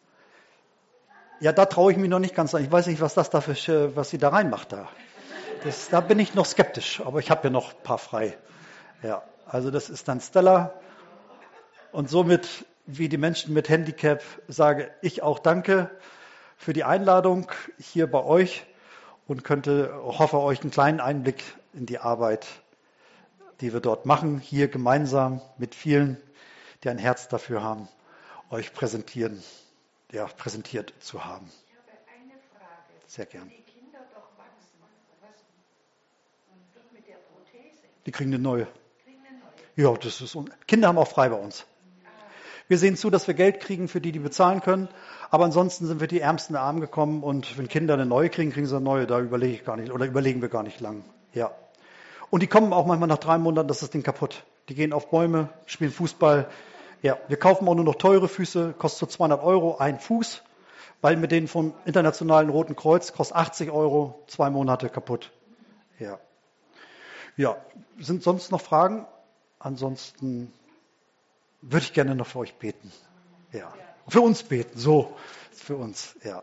Ja, da traue ich mich noch nicht ganz an. Ich weiß nicht, was das da für, was sie da reinmacht da. Das, da bin ich noch skeptisch, aber ich habe ja noch ein paar frei. Ja, also das ist dann Stella. Und somit, wie die Menschen mit Handicap, sage ich auch Danke für die Einladung hier bei euch und könnte, hoffe euch einen kleinen Einblick in die Arbeit, die wir dort machen, hier gemeinsam mit vielen, die ein Herz dafür haben, euch präsentieren, ja, präsentiert zu haben. Ich habe eine Frage. Sehr gern. Die Kinder doch wachsen. Was wird mit der Prothese? Die kriegen eine neue. Kriegen eine neue? Ja, das ist, Kinder haben auch frei bei uns. Wir sehen zu, dass wir Geld kriegen für die, die bezahlen können. Aber ansonsten sind wir die Ärmsten der Armen gekommen. Und wenn Kinder eine neue kriegen, kriegen sie eine neue. Da überlege ich gar nicht, oder überlegen wir gar nicht lang. Ja. Und die kommen auch manchmal nach drei Monaten, das ist das Ding kaputt. Die gehen auf Bäume, spielen Fußball. Ja, wir kaufen auch nur noch teure Füße, kostet so zweihundert Euro ein Fuß, weil mit denen vom Internationalen Roten Kreuz kostet achtzig Euro, zwei Monate kaputt. Ja. Ja, sind sonst noch Fragen? Ansonsten würde ich gerne noch für euch beten. Ja, für uns beten, so, für uns, ja.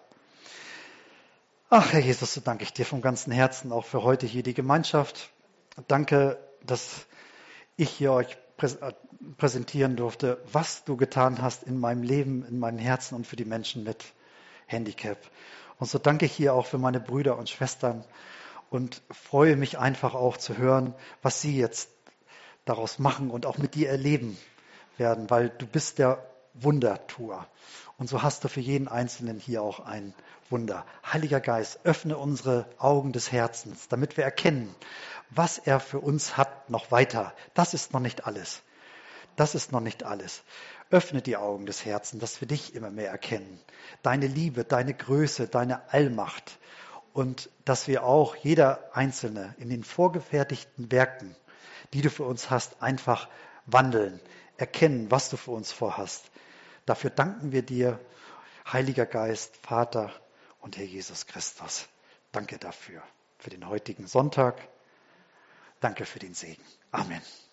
Ach, Herr Jesus, so danke ich dir vom ganzen Herzen auch für heute hier die Gemeinschaft. Danke, dass ich hier euch präsentieren durfte, was du getan hast in meinem Leben, in meinem Herzen und für die Menschen mit Handicap. Und so danke ich hier auch für meine Brüder und Schwestern und freue mich einfach auch zu hören, was sie jetzt daraus machen und auch mit dir erleben werden, weil du bist der Wundertuer. Und so hast du für jeden Einzelnen hier auch ein Wunder. Heiliger Geist, öffne unsere Augen des Herzens, damit wir erkennen, was er für uns hat, noch weiter. Das ist noch nicht alles. Das ist noch nicht alles. Öffne die Augen des Herzens, dass wir dich immer mehr erkennen. Deine Liebe, deine Größe, deine Allmacht. Und dass wir auch, jeder Einzelne, in den vorgefertigten Werken, die du für uns hast, einfach wandeln, erkennen, was du für uns vorhast. Dafür danken wir dir, Heiliger Geist, Vater und Herr Jesus Christus. Danke dafür, für den heutigen Sonntag. Danke für den Segen. Amen.